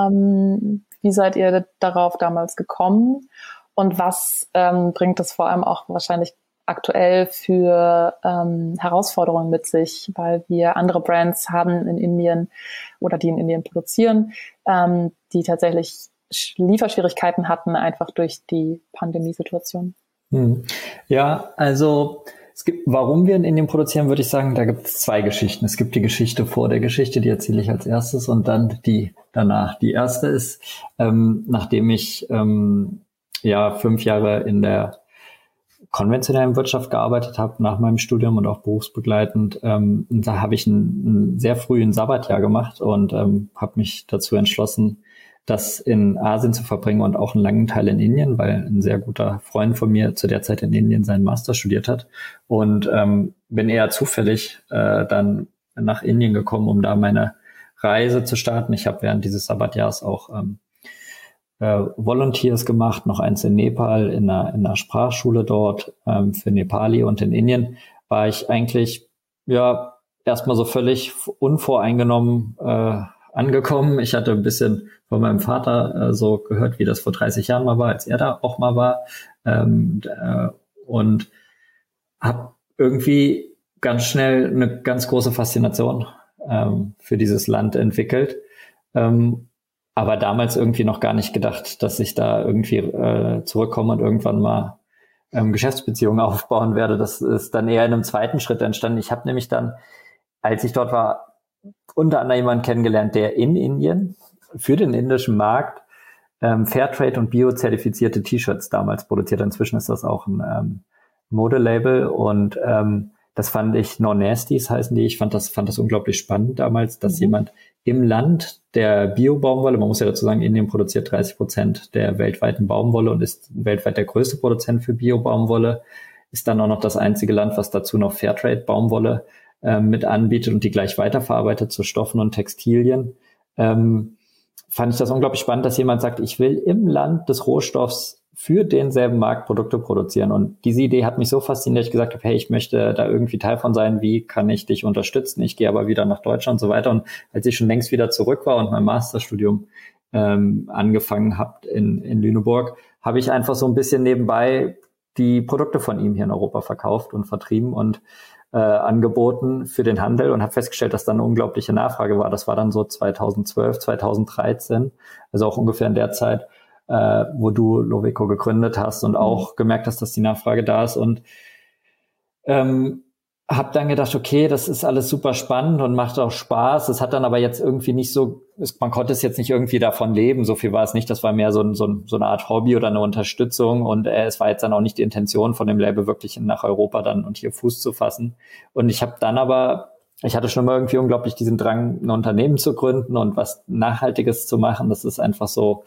Ähm, wie seid ihr darauf damals gekommen? Und was ähm, bringt es vor allem auch wahrscheinlich aktuell für ähm, Herausforderungen mit sich? Weil wir andere Brands haben in Indien oder die in Indien produzieren, ähm, die tatsächlich Lieferschwierigkeiten hatten, einfach durch die Pandemiesituation. Hm. Ja, also es gibt, warum wir in Indien produzieren, würde ich sagen, da gibt es zwei Geschichten. Es gibt die Geschichte vor der Geschichte, die erzähle ich als erstes, und dann die danach. Die erste ist, ähm, nachdem ich ähm, ja fünf Jahre in der konventionellen Wirtschaft gearbeitet habe, nach meinem Studium und auch berufsbegleitend, ähm, da habe ich ein, ein sehr früh ein Sabbatjahr gemacht und ähm, habe mich dazu entschlossen, das in Asien zu verbringen und auch einen langen Teil in Indien, weil ein sehr guter Freund von mir zu der Zeit in Indien seinen Master studiert hat. Und ähm, bin eher zufällig äh, dann nach Indien gekommen, um da meine Reise zu starten. Ich habe während dieses Sabbatjahrs auch ähm, äh, Volunteers gemacht, noch eins in Nepal, in einer, in einer Sprachschule dort ähm, für Nepali. Und in Indien war ich eigentlich ja erstmal so völlig unvoreingenommen äh, angekommen. Ich hatte ein bisschen von meinem Vater äh, so gehört, wie das vor dreißig Jahren mal war, als er da auch mal war. Ähm, äh, und habe irgendwie ganz schnell eine ganz große Faszination ähm, für dieses Land entwickelt. Ähm, aber damals irgendwie noch gar nicht gedacht, dass ich da irgendwie äh, zurückkomme und irgendwann mal ähm, Geschäftsbeziehungen aufbauen werde. Das ist dann eher in einem zweiten Schritt entstanden. Ich habe nämlich dann, als ich dort war, unter anderem jemanden kennengelernt, der in Indien für den indischen Markt ähm, Fairtrade und Bio-zertifizierte T-Shirts damals produziert. Inzwischen ist das auch ein ähm, Modelabel und ähm, das fand ich, Non-Nasties heißen die, ich fand das fand das unglaublich spannend damals, dass mhm. jemand im Land der Bio-Baumwolle, man muss ja dazu sagen, Indien produziert dreißig Prozent der weltweiten Baumwolle und ist weltweit der größte Produzent für Bio-Baumwolle, ist dann auch noch das einzige Land, was dazu noch Fairtrade-Baumwolle mit anbietet und die gleich weiterverarbeitet zu Stoffen und Textilien, ähm, fand ich das unglaublich spannend, dass jemand sagt, ich will im Land des Rohstoffs für denselben Markt Produkte produzieren. Und diese Idee hat mich so fasziniert, dass ich gesagt habe, hey, ich möchte da irgendwie Teil von sein, wie kann ich dich unterstützen? Ich gehe aber wieder nach Deutschland und so weiter. Und als ich schon längst wieder zurück war und mein Masterstudium ähm, angefangen habe in, in Lüneburg, habe ich einfach so ein bisschen nebenbei die Produkte von ihm hier in Europa verkauft und vertrieben und äh, angeboten für den Handel und habe festgestellt, dass da eine unglaubliche Nachfrage war. Das war dann so zweitausendzwölf, zweitausenddreizehn, also auch ungefähr in der Zeit, äh, wo du Loveco gegründet hast und auch gemerkt hast, dass die Nachfrage da ist und ähm, habe dann gedacht, okay, das ist alles super spannend und macht auch Spaß. Es hat dann aber jetzt irgendwie nicht so, es, man konnte es jetzt nicht irgendwie davon leben. So viel war es nicht. Das war mehr so, ein, so, ein, so eine Art Hobby oder eine Unterstützung. Und äh, es war jetzt dann auch nicht die Intention von dem Label, wirklich nach Europa dann und hier Fuß zu fassen. Und ich habe dann aber, ich hatte schon mal irgendwie unglaublich diesen Drang, ein Unternehmen zu gründen und was Nachhaltiges zu machen. Das ist einfach so,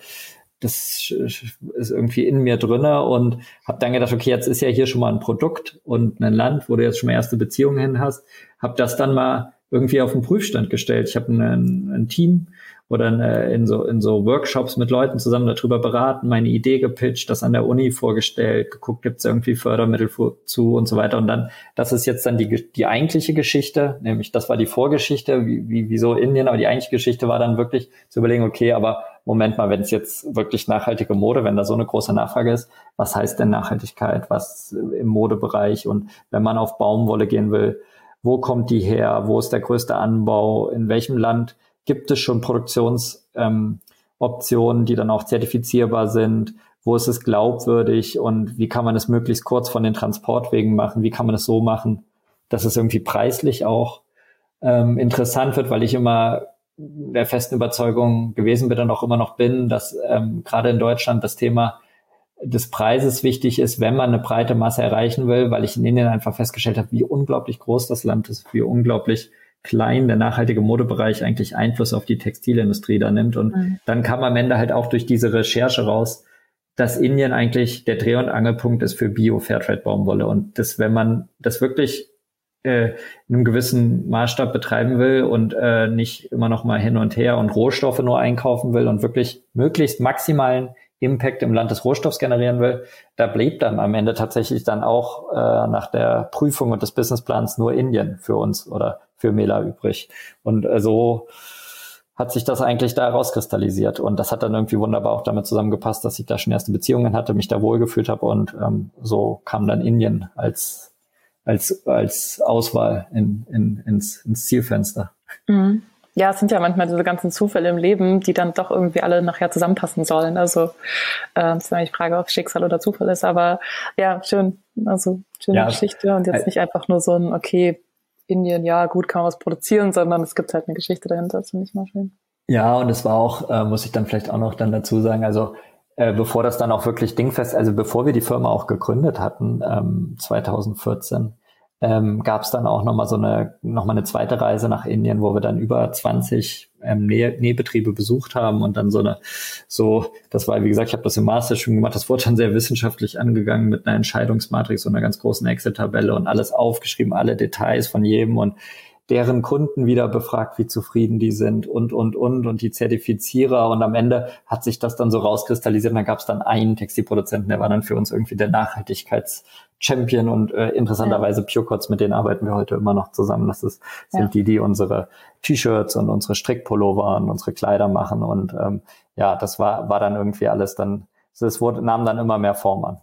das ist irgendwie in mir drinne und habe dann gedacht, okay, jetzt ist ja hier schon mal ein Produkt und ein Land, wo du jetzt schon mal erste Beziehungen hin hast, habe das dann mal irgendwie auf den Prüfstand gestellt. Ich habe ein, ein Team oder eine, in so in so Workshops mit Leuten zusammen darüber beraten, meine Idee gepitcht, das an der Uni vorgestellt, geguckt, gibt es irgendwie Fördermittel zu und so weiter. Und dann, das ist jetzt dann die die eigentliche Geschichte, nämlich das war die Vorgeschichte, wie, wie wieso Indien, aber die eigentliche Geschichte war dann wirklich zu überlegen, okay, aber Moment mal, wenn es jetzt wirklich nachhaltige Mode, wenn da so eine große Nachfrage ist, was heißt denn Nachhaltigkeit, was im Modebereich und wenn man auf Baumwolle gehen will, wo kommt die her, wo ist der größte Anbau, in welchem Land gibt es schon Produktionsoptionen, ähm, die dann auch zertifizierbar sind, wo ist es glaubwürdig und wie kann man es möglichst kurz von den Transportwegen machen, wie kann man es so machen, dass es irgendwie preislich auch ähm, interessant wird, weil ich immer der festen Überzeugung gewesen bin und auch immer noch bin, dass ähm, gerade in Deutschland das Thema des Preises wichtig ist, wenn man eine breite Masse erreichen will, weil ich in Indien einfach festgestellt habe, wie unglaublich groß das Land ist, wie unglaublich klein der nachhaltige Modebereich eigentlich Einfluss auf die Textilindustrie da nimmt. Und mhm. dann kam am Ende halt auch durch diese Recherche raus, dass Indien eigentlich der Dreh- und Angelpunkt ist für Bio-Fairtrade-Baumwolle. Und das, wenn man das wirklich äh, in einem gewissen Maßstab betreiben will und äh, nicht immer noch mal hin und her und Rohstoffe nur einkaufen will und wirklich möglichst maximalen Impact im Land des Rohstoffs generieren will, da blieb dann am Ende tatsächlich dann auch äh, nach der Prüfung und des Businessplans nur Indien für uns oder für Mela übrig. Und äh, so hat sich das eigentlich da rauskristallisiert. Und das hat dann irgendwie wunderbar auch damit zusammengepasst, dass ich da schon erste Beziehungen hatte, mich da wohlgefühlt habe und ähm, so kam dann Indien als als als Auswahl in, in, ins, ins Zielfenster. Mhm. Ja, es sind ja manchmal diese ganzen Zufälle im Leben, die dann doch irgendwie alle nachher zusammenpassen sollen. Also äh, das ist eigentlich die Frage, ob Schicksal oder Zufall ist. Aber ja, schön. Also schöne ja, Geschichte und jetzt nicht einfach nur so ein, okay, Indien, ja, gut, kann man was produzieren, sondern es gibt halt eine Geschichte dahinter. Das finde ich mal schön. Ja, und es war auch, äh, muss ich dann vielleicht auch noch dann dazu sagen, also äh, bevor das dann auch wirklich dingfest, also bevor wir die Firma auch gegründet hatten, ähm, zweitausendvierzehn, ähm, gab es dann auch nochmal so eine, nochmal eine zweite Reise nach Indien, wo wir dann über zwanzig ähm, Näh- Nähbetriebe besucht haben und dann so eine, so, das war, wie gesagt, ich habe das im Master schon gemacht, das wurde dann sehr wissenschaftlich angegangen mit einer Entscheidungsmatrix und einer ganz großen Excel-Tabelle und alles aufgeschrieben, alle Details von jedem und deren Kunden wieder befragt, wie zufrieden die sind und, und, und, und die Zertifizierer. Und am Ende hat sich das dann so rauskristallisiert. Und dann gab es dann einen Textilproduzenten, der war dann für uns irgendwie der Nachhaltigkeits-Champion. Und äh, interessanterweise Purecoats, mit denen arbeiten wir heute immer noch zusammen. Das ist, sind ja. die, die unsere T-Shirts und unsere Strickpullover und unsere Kleider machen. Und ähm, ja, das war, war dann irgendwie alles dann, es wurde, nahm dann immer mehr Form an.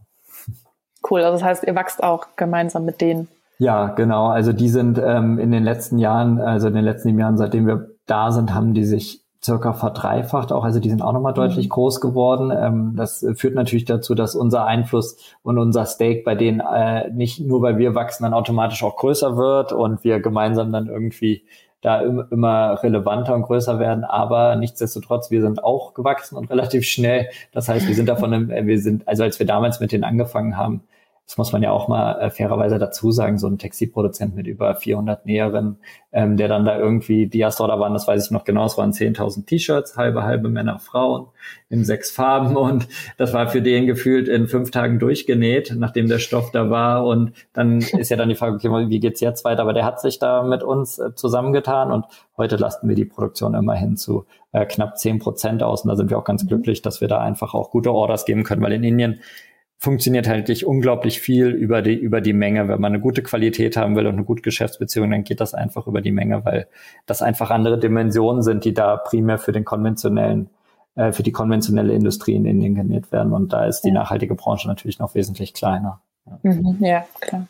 Cool, also das heißt, ihr wächst auch gemeinsam mit denen. Ja, genau. Also die sind ähm, in den letzten Jahren, also in den letzten Jahren, seitdem wir da sind, haben die sich circa verdreifacht auch. Also die sind auch nochmal mhm. deutlich groß geworden. Ähm, das führt natürlich dazu, dass unser Einfluss und unser Stake bei denen äh, nicht nur, weil wir wachsen, dann automatisch auch größer wird und wir gemeinsam dann irgendwie da im, immer relevanter und größer werden. Aber nichtsdestotrotz, wir sind auch gewachsen und relativ schnell. Das heißt, wir sind davon, wir sind, also als wir damals mit denen angefangen haben, das muss man ja auch mal äh, fairerweise dazu sagen, so ein Textilproduzent mit über vierhundert Näherinnen, ähm, der dann da irgendwie, die erst da waren, das weiß ich noch genau, es waren zehntausend T-Shirts, halbe, halbe Männer, Frauen in sechs Farben und das war für den gefühlt in fünf Tagen durchgenäht, nachdem der Stoff da war und dann ist ja dann die Frage, okay, wie geht's jetzt weiter? Aber der hat sich da mit uns äh, zusammengetan und heute lasten wir die Produktion immerhin zu äh, knapp zehn Prozent aus und da sind wir auch ganz glücklich, dass wir da einfach auch gute Orders geben können, weil in Indien funktioniert halt nicht unglaublich viel über die, über die Menge. Wenn man eine gute Qualität haben will und eine gute Geschäftsbeziehung, dann geht das einfach über die Menge, weil das einfach andere Dimensionen sind, die da primär für den konventionellen äh, für die konventionelle Industrie in Indien genäht werden. Und da ist die ja. nachhaltige Branche natürlich noch wesentlich kleiner. Ja, mhm, ja klar.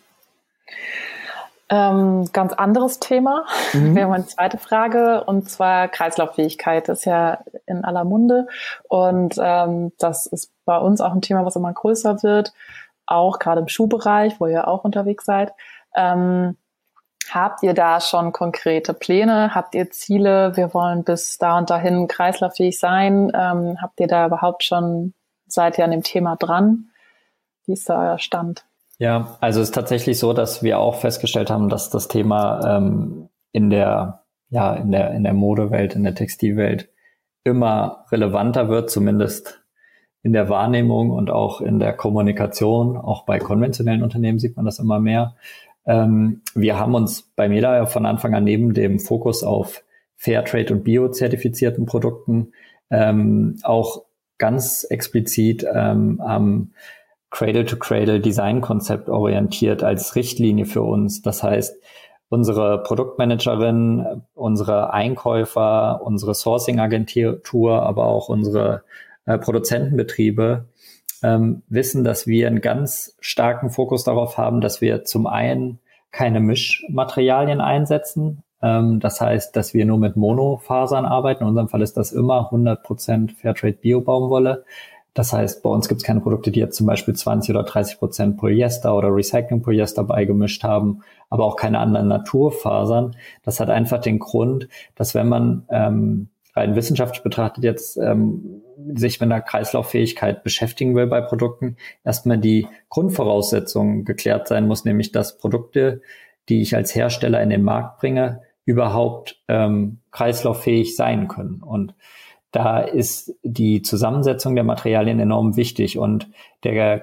Ähm, ganz anderes Thema. Mhm. Wir haben eine zweite Frage, und zwar Kreislauffähigkeit. Das ist ja in aller Munde, und ähm, das ist bei uns auch ein Thema, was immer größer wird, auch gerade im Schuhbereich, wo ihr auch unterwegs seid. Ähm, habt ihr da schon konkrete Pläne? Habt ihr Ziele? Wir wollen bis da und dahin kreislauffähig sein. Ähm, habt ihr da überhaupt schon, seid ihr an dem Thema dran? Wie ist da euer Stand? Ja, also es ist tatsächlich so, dass wir auch festgestellt haben, dass das Thema ähm, in der, ja, in der, in der Modewelt, in der Textilwelt immer relevanter wird, zumindest in der Wahrnehmung und auch in der Kommunikation. Auch bei konventionellen Unternehmen sieht man das immer mehr. Ähm, wir haben uns bei MEDA ja von Anfang an neben dem Fokus auf Fairtrade und Bio-zertifizierten Produkten ähm, auch ganz explizit ähm, am Cradle-to-Cradle-Design-Konzept orientiert als Richtlinie für uns. Das heißt, unsere Produktmanagerin, unsere Einkäufer, unsere Sourcing-Agentur, aber auch unsere äh, Produzentenbetriebe ähm, wissen, dass wir einen ganz starken Fokus darauf haben, dass wir zum einen keine Mischmaterialien einsetzen. Ähm, das heißt, dass wir nur mit Monofasern arbeiten. In unserem Fall ist das immer hundert Prozent Fairtrade-Bio-Baumwolle. Das heißt, bei uns gibt es keine Produkte, die jetzt zum Beispiel zwanzig oder dreißig Prozent Polyester oder Recycling-Polyester beigemischt haben, aber auch keine anderen Naturfasern. Das hat einfach den Grund, dass wenn man ähm, rein wissenschaftlich betrachtet jetzt ähm, sich mit einer Kreislauffähigkeit beschäftigen will bei Produkten, erstmal die Grundvoraussetzung geklärt sein muss, nämlich dass Produkte, die ich als Hersteller in den Markt bringe, überhaupt ähm, kreislauffähig sein können. Und da ist die Zusammensetzung der Materialien enorm wichtig, und der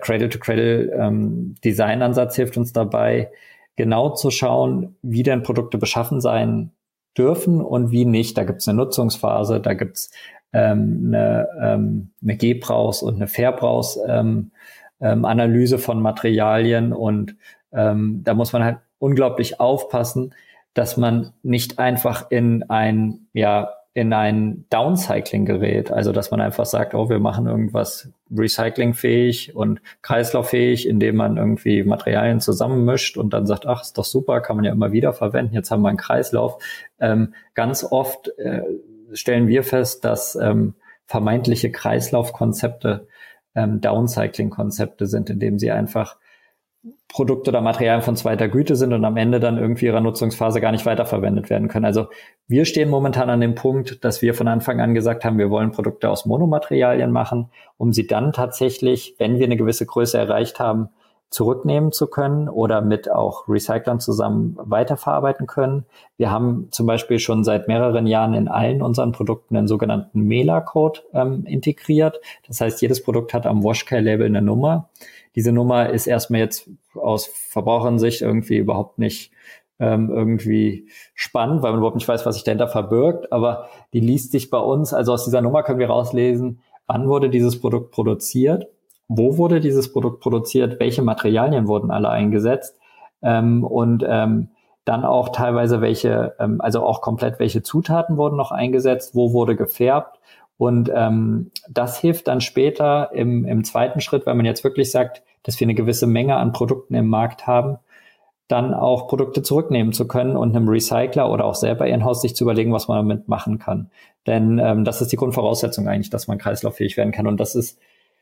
Cradle-to-Cradle-Design-Ansatz hilft uns dabei, genau zu schauen, wie denn Produkte beschaffen sein dürfen und wie nicht. Da gibt es eine Nutzungsphase, da gibt es ähm, eine, ähm, eine Gebrauchs- und eine Verbrauchs-Analyse ähm, ähm, von Materialien, und ähm, da muss man halt unglaublich aufpassen, dass man nicht einfach in ein, ja, in ein Downcycling gerät. Also, dass man einfach sagt, oh, wir machen irgendwas recyclingfähig und kreislauffähig, indem man irgendwie Materialien zusammenmischt und dann sagt, ach, ist doch super, kann man ja immer wieder verwenden, jetzt haben wir einen Kreislauf. Ähm, ganz oft äh, stellen wir fest, dass ähm, vermeintliche Kreislaufkonzepte ähm, Downcycling-Konzepte sind, indem sie einfach Produkte oder Materialien von zweiter Güte sind und am Ende dann irgendwie ihrer Nutzungsphase gar nicht weiterverwendet werden können. Also wir stehen momentan an dem Punkt, dass wir von Anfang an gesagt haben, wir wollen Produkte aus Monomaterialien machen, um sie dann tatsächlich, wenn wir eine gewisse Größe erreicht haben, zurücknehmen zu können oder mit auch Recyclern zusammen weiterverarbeiten können. Wir haben zum Beispiel schon seit mehreren Jahren in allen unseren Produkten einen sogenannten MELA-Code ähm, integriert. Das heißt, jedes Produkt hat am Washcare-Label eine Nummer. Diese Nummer ist erstmal jetzt aus Verbrauchersicht irgendwie überhaupt nicht ähm, irgendwie spannend, weil man überhaupt nicht weiß, was sich dahinter verbirgt, aber die liest sich bei uns, also aus dieser Nummer können wir rauslesen, wann wurde dieses Produkt produziert, wo wurde dieses Produkt produziert, welche Materialien wurden alle eingesetzt ähm, und ähm, dann auch teilweise welche, ähm, also auch komplett welche Zutaten wurden noch eingesetzt, wo wurde gefärbt. Und ähm, das hilft dann später im, im zweiten Schritt, wenn man jetzt wirklich sagt, dass wir eine gewisse Menge an Produkten im Markt haben, dann auch Produkte zurücknehmen zu können und einem Recycler oder auch selber in-house sich zu überlegen, was man damit machen kann. Denn ähm, das ist die Grundvoraussetzung eigentlich, dass man kreislauffähig werden kann. Und das ist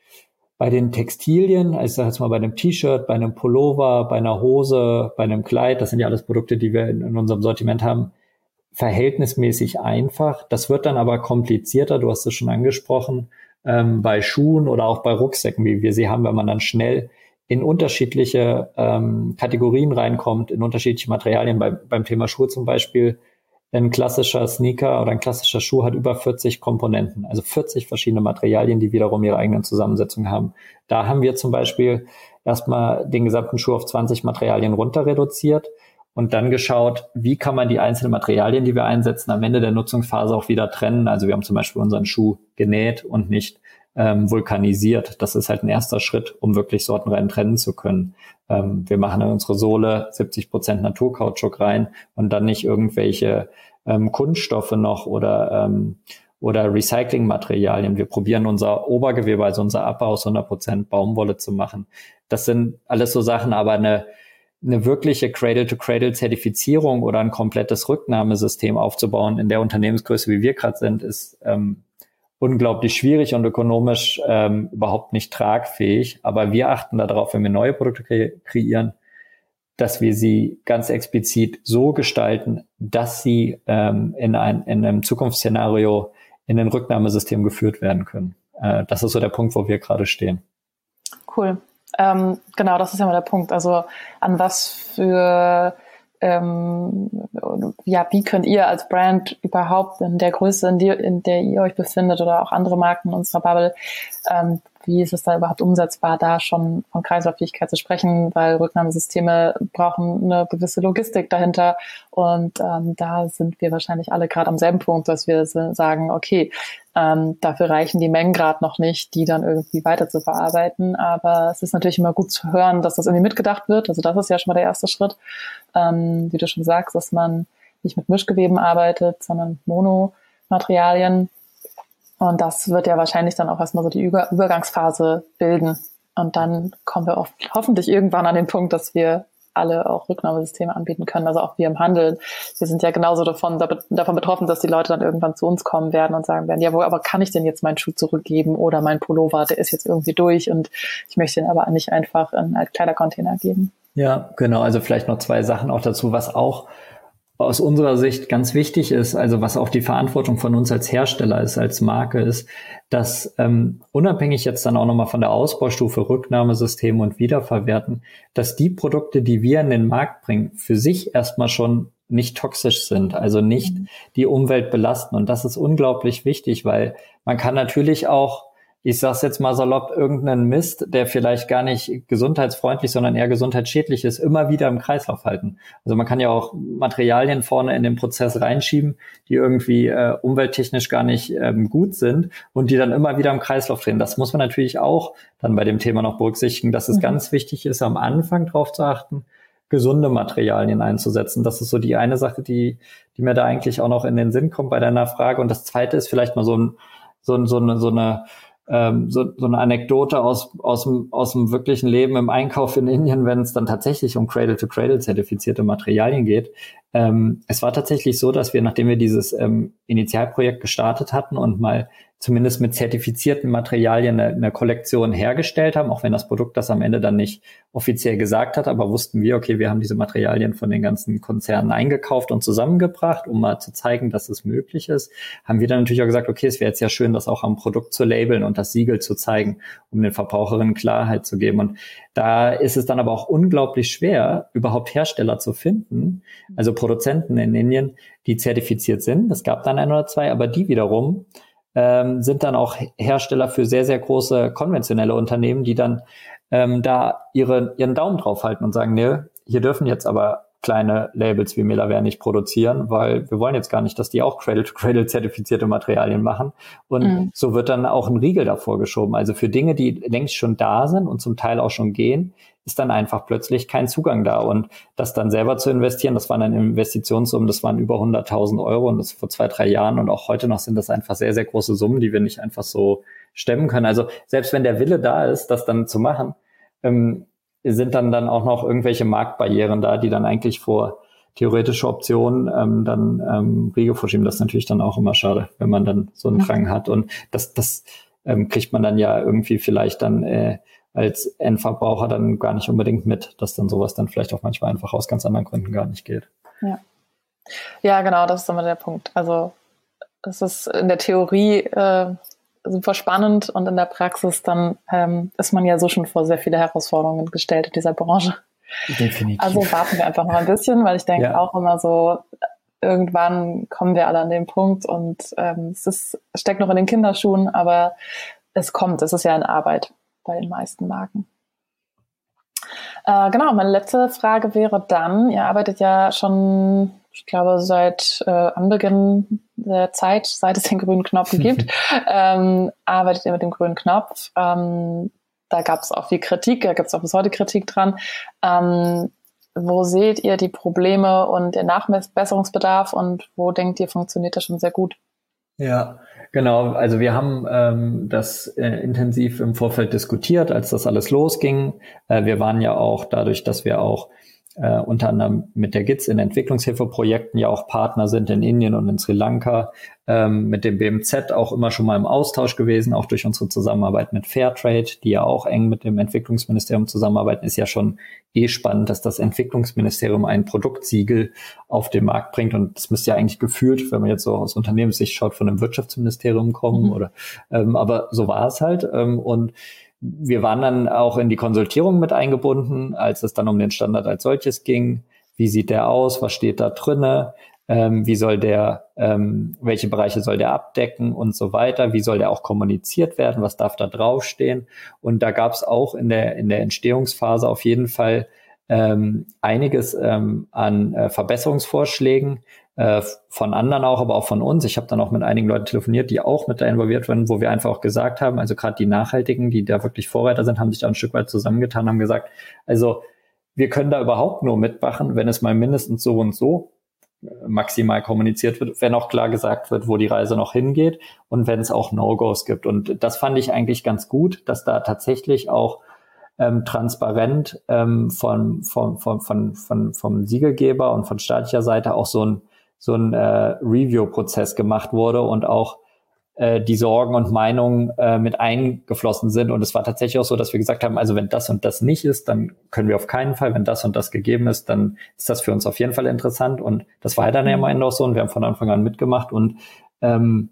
bei den Textilien, also ich sage jetzt mal bei einem T-Shirt, bei einem Pullover, bei einer Hose, bei einem Kleid, das sind ja alles Produkte, die wir in, in unserem Sortiment haben, verhältnismäßig einfach. Das wird dann aber komplizierter, du hast es schon angesprochen, ähm, bei Schuhen oder auch bei Rucksäcken, wie wir sie haben, wenn man dann schnell in unterschiedliche ähm, Kategorien reinkommt, in unterschiedliche Materialien. Bei, beim Thema Schuhe zum Beispiel, ein klassischer Sneaker oder ein klassischer Schuh hat über vierzig Komponenten, also vierzig verschiedene Materialien, die wiederum ihre eigenen Zusammensetzungen haben. Da haben wir zum Beispiel erstmal den gesamten Schuh auf zwanzig Materialien runter reduziert und dann geschaut, wie kann man die einzelnen Materialien, die wir einsetzen, am Ende der Nutzungsphase auch wieder trennen. Also wir haben zum Beispiel unseren Schuh genäht und nicht ähm, vulkanisiert. Das ist halt ein erster Schritt, um wirklich sortenrein trennen zu können. Ähm, wir machen in unsere Sohle siebzig Prozent Naturkautschuk rein und dann nicht irgendwelche ähm, Kunststoffe noch oder ähm, oder Recyclingmaterialien. Wir probieren unser Obergewebe, also unser Upper aus hundert Prozent Baumwolle zu machen. Das sind alles so Sachen, aber eine, eine wirkliche Cradle-to-Cradle-Zertifizierung oder ein komplettes Rücknahmesystem aufzubauen in der Unternehmensgröße, wie wir gerade sind, ist ähm, unglaublich schwierig und ökonomisch ähm, überhaupt nicht tragfähig. Aber wir achten darauf, wenn wir neue Produkte kre- kreieren, dass wir sie ganz explizit so gestalten, dass sie ähm, in, ein, in einem Zukunftsszenario in ein Rücknahmesystem geführt werden können. Äh, das ist so der Punkt, wo wir gerade stehen. Cool. Ähm, genau, das ist ja mal der Punkt. Also an was für, ähm, ja, wie könnt ihr als Brand überhaupt in der Größe, in, die, in der ihr euch befindet oder auch andere Marken in unserer Bubble, ähm, wie ist es da überhaupt umsetzbar, da schon von Kreislauffähigkeit zu sprechen, weil Rücknahmesysteme brauchen eine gewisse Logistik dahinter und ähm, da sind wir wahrscheinlich alle gerade am selben Punkt, dass wir sagen, okay, ähm, dafür reichen die Mengen gerade noch nicht, die dann irgendwie weiter zu verarbeiten, aber es ist natürlich immer gut zu hören, dass das irgendwie mitgedacht wird, also das ist ja schon mal der erste Schritt, ähm, wie du schon sagst, dass man nicht mit Mischgeweben arbeitet, sondern Monomaterialien. Und das wird ja wahrscheinlich dann auch erstmal so die Über- Übergangsphase bilden. Und dann kommen wir oft, hoffentlich irgendwann an den Punkt, dass wir alle auch Rücknahmesysteme anbieten können, also auch wir im Handel. Wir sind ja genauso davon, davon betroffen, dass die Leute dann irgendwann zu uns kommen werden und sagen werden, ja, wo aber kann ich denn jetzt meinen Schuh zurückgeben oder mein Pullover, der ist jetzt irgendwie durch und ich möchte ihn aber nicht einfach in einen Kleidercontainer geben. Ja, genau. Also vielleicht noch zwei Sachen auch dazu, was auch aus unserer Sicht ganz wichtig ist, also was auch die Verantwortung von uns als Hersteller ist, als Marke ist, dass ähm, unabhängig jetzt dann auch nochmal von der Ausbaustufe Rücknahmesystem und Wiederverwerten, dass die Produkte, die wir in den Markt bringen, für sich erstmal schon nicht toxisch sind, also nicht mhm. die Umwelt belasten. Und das ist unglaublich wichtig, weil man kann natürlich auch, ich sag's jetzt mal salopp, irgendeinen Mist, der vielleicht gar nicht gesundheitsfreundlich, sondern eher gesundheitsschädlich ist, immer wieder im Kreislauf halten. Also man kann ja auch Materialien vorne in den Prozess reinschieben, die irgendwie äh, umwelttechnisch gar nicht ähm, gut sind und die dann immer wieder im Kreislauf drehen. Das muss man natürlich auch dann bei dem Thema noch berücksichtigen, dass es mhm. ganz wichtig ist, am Anfang drauf zu achten, gesunde Materialien einzusetzen. Das ist so die eine Sache, die, die mir da eigentlich auch noch in den Sinn kommt bei deiner Frage. Und das zweite ist vielleicht mal so ein, so ein, so eine, so eine So, so eine Anekdote aus, aus, dem, aus dem wirklichen Leben im Einkauf in Indien, wenn es dann tatsächlich um Cradle-to-Cradle-zertifizierte Materialien geht. Ähm, es war tatsächlich so, dass wir, nachdem wir dieses ähm, Initialprojekt gestartet hatten und mal zumindest mit zertifizierten Materialien eine, eine Kollektion hergestellt haben, auch wenn das Produkt das am Ende dann nicht offiziell gesagt hat, aber wussten wir, okay, wir haben diese Materialien von den ganzen Konzernen eingekauft und zusammengebracht, um mal zu zeigen, dass es möglich ist, haben wir dann natürlich auch gesagt, okay, es wäre jetzt ja schön, das auch am Produkt zu labeln und das Siegel zu zeigen, um den Verbraucherinnen Klarheit zu geben. Und da ist es dann aber auch unglaublich schwer, überhaupt Hersteller zu finden, also Produzenten in Indien, die zertifiziert sind. Es gab dann ein oder zwei, aber die wiederum ähm, sind dann auch Hersteller für sehr, sehr große konventionelle Unternehmen, die dann ähm, da ihre, ihren Daumen drauf halten und sagen, nee, hier dürfen jetzt aber kleine Labels wie Melaver nicht produzieren, weil wir wollen jetzt gar nicht, dass die auch Cradle-to-Cradle zertifizierte Materialien machen. Und mhm. so wird dann auch ein Riegel davor geschoben. Also für Dinge, die längst schon da sind und zum Teil auch schon gehen, ist dann einfach plötzlich kein Zugang da. Und das dann selber zu investieren, das waren dann Investitionssummen, das waren über hunderttausend Euro und das vor zwei, drei Jahren. Und auch heute noch sind das einfach sehr, sehr große Summen, die wir nicht einfach so stemmen können. Also selbst wenn der Wille da ist, das dann zu machen, ähm, sind dann dann auch noch irgendwelche Marktbarrieren da, die dann eigentlich vor theoretische Optionen ähm, dann ähm, Riegel vorschieben. Das ist natürlich dann auch immer schade, wenn man dann so einen Drang hat. Und das, das ähm, kriegt man dann ja irgendwie vielleicht dann äh, als Endverbraucher dann gar nicht unbedingt mit, dass dann sowas dann vielleicht auch manchmal einfach aus ganz anderen Gründen gar nicht geht. Ja, ja, genau, das ist immer der Punkt. Also es ist in der Theorie äh, super spannend und in der Praxis dann ähm, ist man ja so schon vor sehr viele Herausforderungen gestellt in dieser Branche. Definitiv. Also warten wir einfach noch ein bisschen, weil ich denke ja. auch immer so, irgendwann kommen wir alle an den Punkt und ähm, es ist, steckt noch in den Kinderschuhen, aber es kommt, es ist ja eine Arbeit bei den meisten Marken. Äh, genau, meine letzte Frage wäre dann, ihr arbeitet ja schon, ich glaube, seit äh, Anbeginn der Zeit, seit es den grünen Knopf gibt, ähm, arbeitet ihr mit dem grünen Knopf. Ähm, da gab es auch viel Kritik, da gibt es auch bis heute Kritik dran. Ähm, wo seht ihr die Probleme und den Nachbesserungsbedarf und wo denkt ihr, funktioniert das schon sehr gut? Ja, genau. Also wir haben ähm, das äh, intensiv im Vorfeld diskutiert, als das alles losging. Äh, wir waren ja auch dadurch, dass wir auch äh, unter anderem mit der G I Z in Entwicklungshilfeprojekten ja auch Partner sind in Indien und in Sri Lanka, ähm, mit dem B M Z auch immer schon mal im Austausch gewesen, auch durch unsere Zusammenarbeit mit Fairtrade, die ja auch eng mit dem Entwicklungsministerium zusammenarbeiten. Ist ja schon eh spannend, dass das Entwicklungsministerium ein Produktsiegel auf den Markt bringt, und das müsste ja eigentlich gefühlt, wenn man jetzt so aus Unternehmenssicht schaut, von einem Wirtschaftsministerium kommen, mhm. oder ähm, aber so war es halt, ähm, und wir waren dann auch in die Konsultierung mit eingebunden, als es dann um den Standard als solches ging. Wie sieht der aus? Was steht da drinne? Ähm, wie soll der, ähm, welche Bereiche soll der abdecken und so weiter? Wie soll der auch kommuniziert werden? Was darf da draufstehen? Und da gab es auch in der in der Entstehungsphase auf jeden Fall ähm, einiges ähm, an äh, Verbesserungsvorschlägen, äh, von anderen auch, aber auch von uns. Ich habe dann auch mit einigen Leuten telefoniert, die auch mit da involviert waren, wo wir einfach auch gesagt haben, also gerade die Nachhaltigen, die da wirklich Vorreiter sind, haben sich da ein Stück weit zusammengetan, haben gesagt, also wir können da überhaupt nur mitmachen, wenn es mal mindestens so und so maximal kommuniziert wird, wenn auch klar gesagt wird, wo die Reise noch hingeht und wenn es auch No-Gos gibt. Und das fand ich eigentlich ganz gut, dass da tatsächlich auch ähm, transparent ähm, von, von, von, von, von, vom Siegelgeber und von staatlicher Seite auch so ein, so ein äh, Review-Prozess gemacht wurde und auch äh, die Sorgen und Meinungen äh, mit eingeflossen sind. Und es war tatsächlich auch so, dass wir gesagt haben, also wenn das und das nicht ist, dann können wir auf keinen Fall, wenn das und das gegeben ist, dann ist das für uns auf jeden Fall interessant. Und das war dann ja am Ende auch so, und wir haben von Anfang an mitgemacht, und ähm,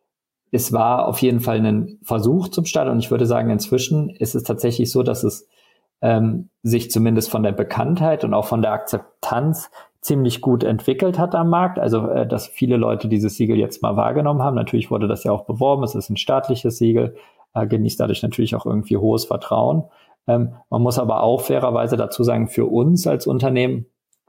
es war auf jeden Fall ein Versuch zum Start, und ich würde sagen, inzwischen ist es tatsächlich so, dass es ähm, sich zumindest von der Bekanntheit und auch von der Akzeptanz ziemlich gut entwickelt hat am Markt. Also, äh, dass viele Leute dieses Siegel jetzt mal wahrgenommen haben. Natürlich wurde das ja auch beworben. Es ist ein staatliches Siegel, äh, genießt dadurch natürlich auch irgendwie hohes Vertrauen. Ähm, man muss aber auch fairerweise dazu sagen, für uns als Unternehmen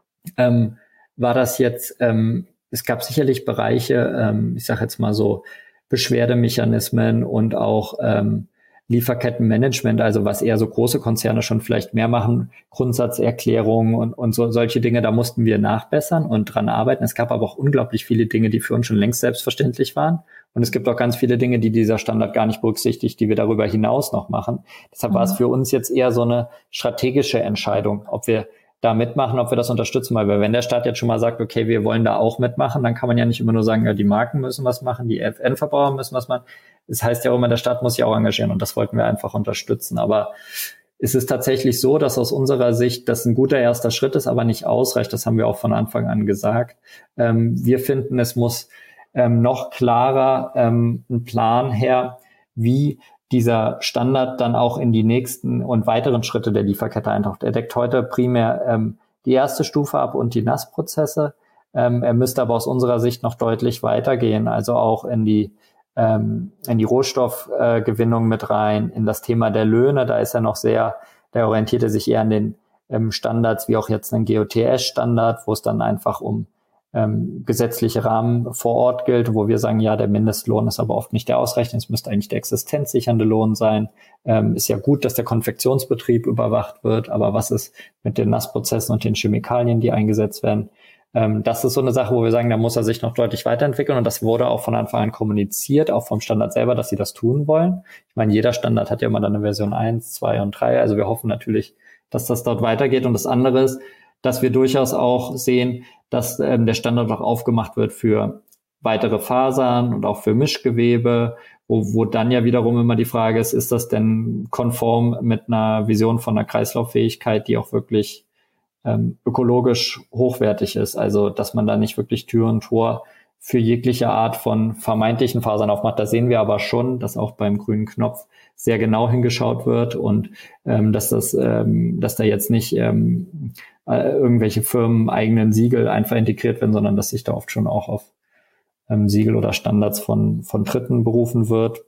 ähm, war das jetzt, ähm, es gab sicherlich Bereiche, ähm, ich sage jetzt mal so, Beschwerdemechanismen und auch ähm, Lieferkettenmanagement, also was eher so große Konzerne schon vielleicht mehr machen, Grundsatzerklärungen und, und so solche Dinge, da mussten wir nachbessern und dran arbeiten. Es gab aber auch unglaublich viele Dinge, die für uns schon längst selbstverständlich waren. Und es gibt auch ganz viele Dinge, die dieser Standard gar nicht berücksichtigt, die wir darüber hinaus noch machen. Deshalb mhm. war es für uns jetzt eher so eine strategische Entscheidung, ob wir da mitmachen, ob wir das unterstützen, weil wenn der Staat jetzt schon mal sagt, okay, wir wollen da auch mitmachen, dann kann man ja nicht immer nur sagen, ja, die Marken müssen was machen, die Endverbraucher müssen was machen. Das heißt ja auch immer, der Staat muss sich auch engagieren, und das wollten wir einfach unterstützen. Aber es ist tatsächlich so, dass aus unserer Sicht das ein guter erster Schritt ist, aber nicht ausreicht. Das haben wir auch von Anfang an gesagt. Ähm, wir finden, es muss ähm, noch klarer ähm, ein Plan her, wie dieser Standard dann auch in die nächsten und weiteren Schritte der Lieferkette eintaucht. Er deckt heute primär ähm, die erste Stufe ab und die Nassprozesse. Ähm, er müsste aber aus unserer Sicht noch deutlich weitergehen, also auch in die ähm, in die Rohstoffgewinnung äh, mit rein, in das Thema der Löhne. Da ist er noch sehr, der orientierte sich eher an den ähm, Standards, wie auch jetzt ein G O T S-Standard, wo es dann einfach um Ähm, gesetzliche Rahmen vor Ort gilt, wo wir sagen, ja, der Mindestlohn ist aber oft nicht der ausreichende, es müsste eigentlich der existenzsichernde Lohn sein. Ähm, ist ja gut, dass der Konfektionsbetrieb überwacht wird, aber was ist mit den Nassprozessen und den Chemikalien, die eingesetzt werden? Ähm, das ist so eine Sache, wo wir sagen, da muss er sich noch deutlich weiterentwickeln, und das wurde auch von Anfang an kommuniziert, auch vom Standard selber, dass sie das tun wollen. Ich meine, jeder Standard hat ja immer dann eine Version eins, zwei und drei, also wir hoffen natürlich, dass das dort weitergeht. Und das andere ist, dass wir durchaus auch sehen, dass ähm, der Standard auch aufgemacht wird für weitere Fasern und auch für Mischgewebe, wo, wo dann ja wiederum immer die Frage ist, ist das denn konform mit einer Vision von einer Kreislauffähigkeit, die auch wirklich ähm, ökologisch hochwertig ist, also dass man da nicht wirklich Tür und Tor für jegliche Art von vermeintlichen Fasern aufmacht. Da sehen wir aber schon, dass auch beim grünen Knopf sehr genau hingeschaut wird, und ähm, dass das, ähm, dass da jetzt nicht ähm, äh, irgendwelche Firmen eigenen Siegel einfach integriert werden, sondern dass sich da oft schon auch auf ähm, Siegel oder Standards von von Dritten berufen wird.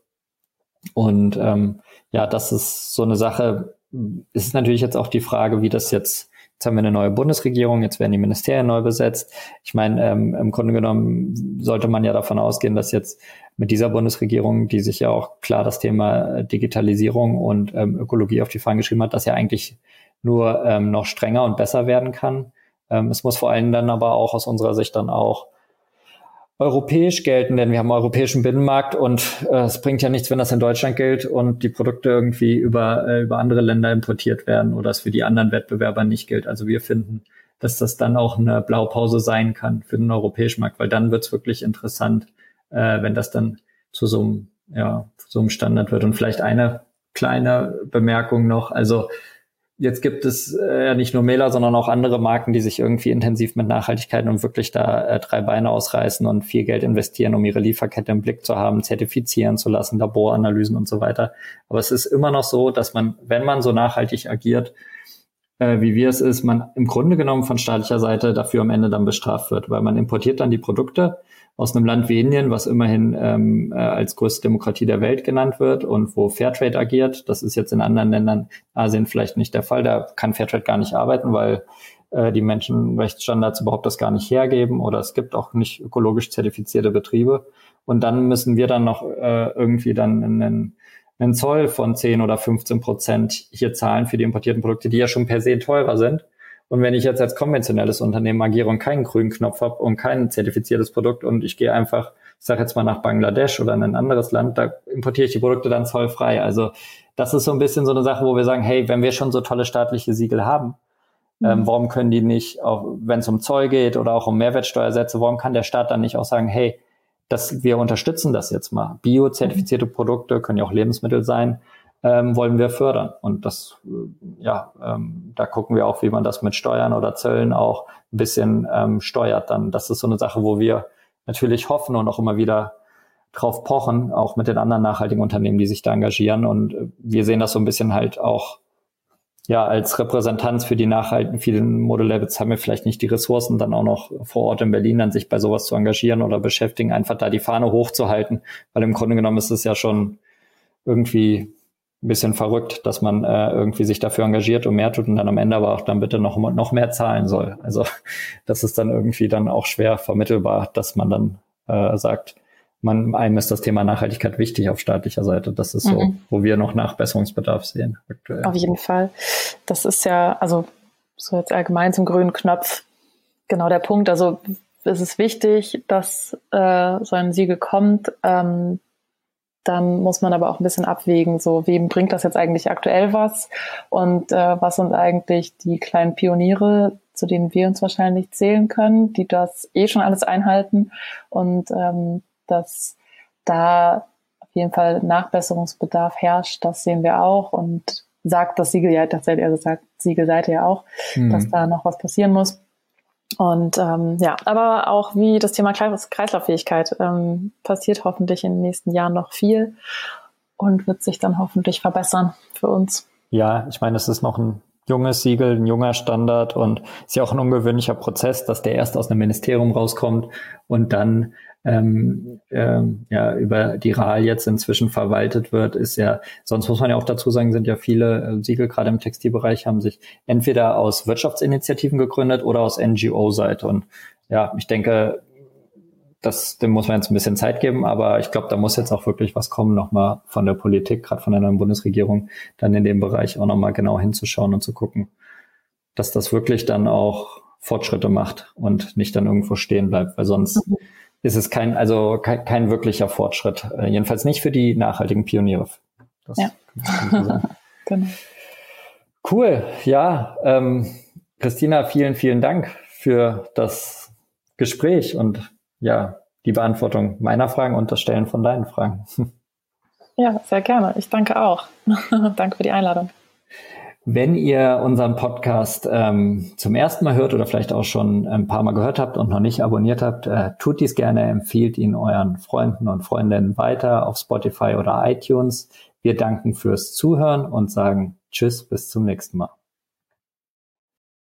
Und ähm, ja, das ist so eine Sache. Es ist natürlich jetzt auch die Frage, wie das jetzt Jetzt haben wir eine neue Bundesregierung, jetzt werden die Ministerien neu besetzt. Ich meine, ähm, im Grunde genommen sollte man ja davon ausgehen, dass jetzt mit dieser Bundesregierung, die sich ja auch klar das Thema Digitalisierung und ähm, Ökologie auf die Fahnen geschrieben hat, dass ja eigentlich nur ähm, noch strenger und besser werden kann. Ähm, es muss vor allem dann aber auch aus unserer Sicht dann auch europäisch gelten, denn wir haben einen europäischen Binnenmarkt und äh, es bringt ja nichts, wenn das in Deutschland gilt und die Produkte irgendwie über äh, über andere Länder importiert werden oder es für die anderen Wettbewerber nicht gilt. Also wir finden, dass das dann auch eine Blaupause sein kann für den europäischen Markt, weil dann wird es wirklich interessant, äh, wenn das dann zu so einem, ja, so einem Standard wird. Und vielleicht eine kleine Bemerkung noch, also jetzt gibt es äh, ja nicht nur Mela, sondern auch andere Marken, die sich irgendwie intensiv mit Nachhaltigkeit und wirklich da äh, drei Beine ausreißen und viel Geld investieren, um ihre Lieferkette im Blick zu haben, zertifizieren zu lassen, Laboranalysen und so weiter. Aber es ist immer noch so, dass man, wenn man so nachhaltig agiert, äh, wie wir es ist, man im Grunde genommen von staatlicher Seite dafür am Ende dann bestraft wird, weil man importiert dann die Produkte aus einem Land wie Indien, was immerhin ähm, äh, als größte Demokratie der Welt genannt wird und wo Fairtrade agiert. Das ist jetzt in anderen Ländern Asien vielleicht nicht der Fall. Da kann Fairtrade gar nicht arbeiten, weil äh, die Menschenrechtsstandards überhaupt das gar nicht hergeben oder es gibt auch nicht ökologisch zertifizierte Betriebe. Und dann müssen wir dann noch äh, irgendwie dann einen, einen Zoll von zehn oder fünfzehn Prozent hier zahlen für die importierten Produkte, die ja schon per se teurer sind. Und wenn ich jetzt als konventionelles Unternehmen agiere und keinen grünen Knopf habe und kein zertifiziertes Produkt und ich gehe einfach, ich sage jetzt mal nach Bangladesch oder in ein anderes Land, da importiere ich die Produkte dann zollfrei. Also das ist so ein bisschen so eine Sache, wo wir sagen, hey, wenn wir schon so tolle staatliche Siegel haben, mhm. ähm, warum können die nicht, auch wenn es um Zoll geht oder auch um Mehrwertsteuersätze, warum kann der Staat dann nicht auch sagen, hey, das, wir unterstützen das jetzt mal. Bio-zertifizierte mhm. Produkte können ja auch Lebensmittel sein, Ähm, wollen wir fördern. Und das, äh, ja, ähm, da gucken wir auch, wie man das mit Steuern oder Zöllen auch ein bisschen ähm, steuert dann. Das ist so eine Sache, wo wir natürlich hoffen und auch immer wieder drauf pochen, auch mit den anderen nachhaltigen Unternehmen, die sich da engagieren. Und äh, wir sehen das so ein bisschen halt auch, ja, als Repräsentanz für die nachhaltigen, vielen Modelabels haben wir vielleicht nicht die Ressourcen, dann auch noch vor Ort in Berlin dann sich bei sowas zu engagieren oder beschäftigen, einfach da die Fahne hochzuhalten, weil im Grunde genommen ist es ja schon irgendwie ein bisschen verrückt, dass man äh, irgendwie sich dafür engagiert und mehr tut und dann am Ende aber auch dann bitte noch noch mehr zahlen soll. Also das ist dann irgendwie dann auch schwer vermittelbar, dass man dann äh, sagt, man einem ist das Thema Nachhaltigkeit wichtig auf staatlicher Seite. Das ist so, mhm. wo wir noch Nachbesserungsbedarf sehen aktuell. Auf jeden Fall. Das ist ja, also so jetzt allgemein zum grünen Knopf genau der Punkt. Also es ist wichtig, dass äh, so ein Siegel kommt. Ähm, Dann muss man aber auch ein bisschen abwägen, so wem bringt das jetzt eigentlich aktuell was und äh, was sind eigentlich die kleinen Pioniere, zu denen wir uns wahrscheinlich zählen können, die das eh schon alles einhalten und ähm, dass da auf jeden Fall Nachbesserungsbedarf herrscht, das sehen wir auch und sagt das Siegel ja tatsächlich, also sagt Siegelseite ja auch, mhm. dass da noch was passieren muss. Und ähm, ja, aber auch wie das Thema Kreislauffähigkeit ähm, passiert hoffentlich in den nächsten Jahren noch viel und wird sich dann hoffentlich verbessern für uns. Ja, ich meine, es ist noch ein junges Siegel, ein junger Standard und ist ja auch ein ungewöhnlicher Prozess, dass der erst aus einem Ministerium rauskommt und dann ähm, ähm, ja über die R A L jetzt inzwischen verwaltet wird, ist ja, sonst muss man ja auch dazu sagen, sind ja viele äh, Siegel, gerade im Textilbereich, haben sich entweder aus Wirtschaftsinitiativen gegründet oder aus N G O-Seite. Und ja, ich denke, das, dem muss man jetzt ein bisschen Zeit geben, aber ich glaube, da muss jetzt auch wirklich was kommen, nochmal von der Politik, gerade von der neuen Bundesregierung, dann in dem Bereich auch nochmal genau hinzuschauen und zu gucken, dass das wirklich dann auch Fortschritte macht und nicht dann irgendwo stehen bleibt, weil sonst mhm. ist es kein, also kein, kein wirklicher Fortschritt. Äh, jedenfalls nicht für die nachhaltigen Pioniere. Das ja. kann man so sagen. Genau. Cool. Ja, ähm, Christina, vielen, vielen Dank für das Gespräch und ja, die Beantwortung meiner Fragen und das Stellen von deinen Fragen. Ja, sehr gerne. Ich danke auch. Danke für die Einladung. Wenn ihr unseren Podcast ähm, zum ersten Mal hört oder vielleicht auch schon ein paar Mal gehört habt und noch nicht abonniert habt, äh, tut dies gerne, empfiehlt ihn euren Freunden und Freundinnen weiter auf Spotify oder iTunes. Wir danken fürs Zuhören und sagen Tschüss, bis zum nächsten Mal.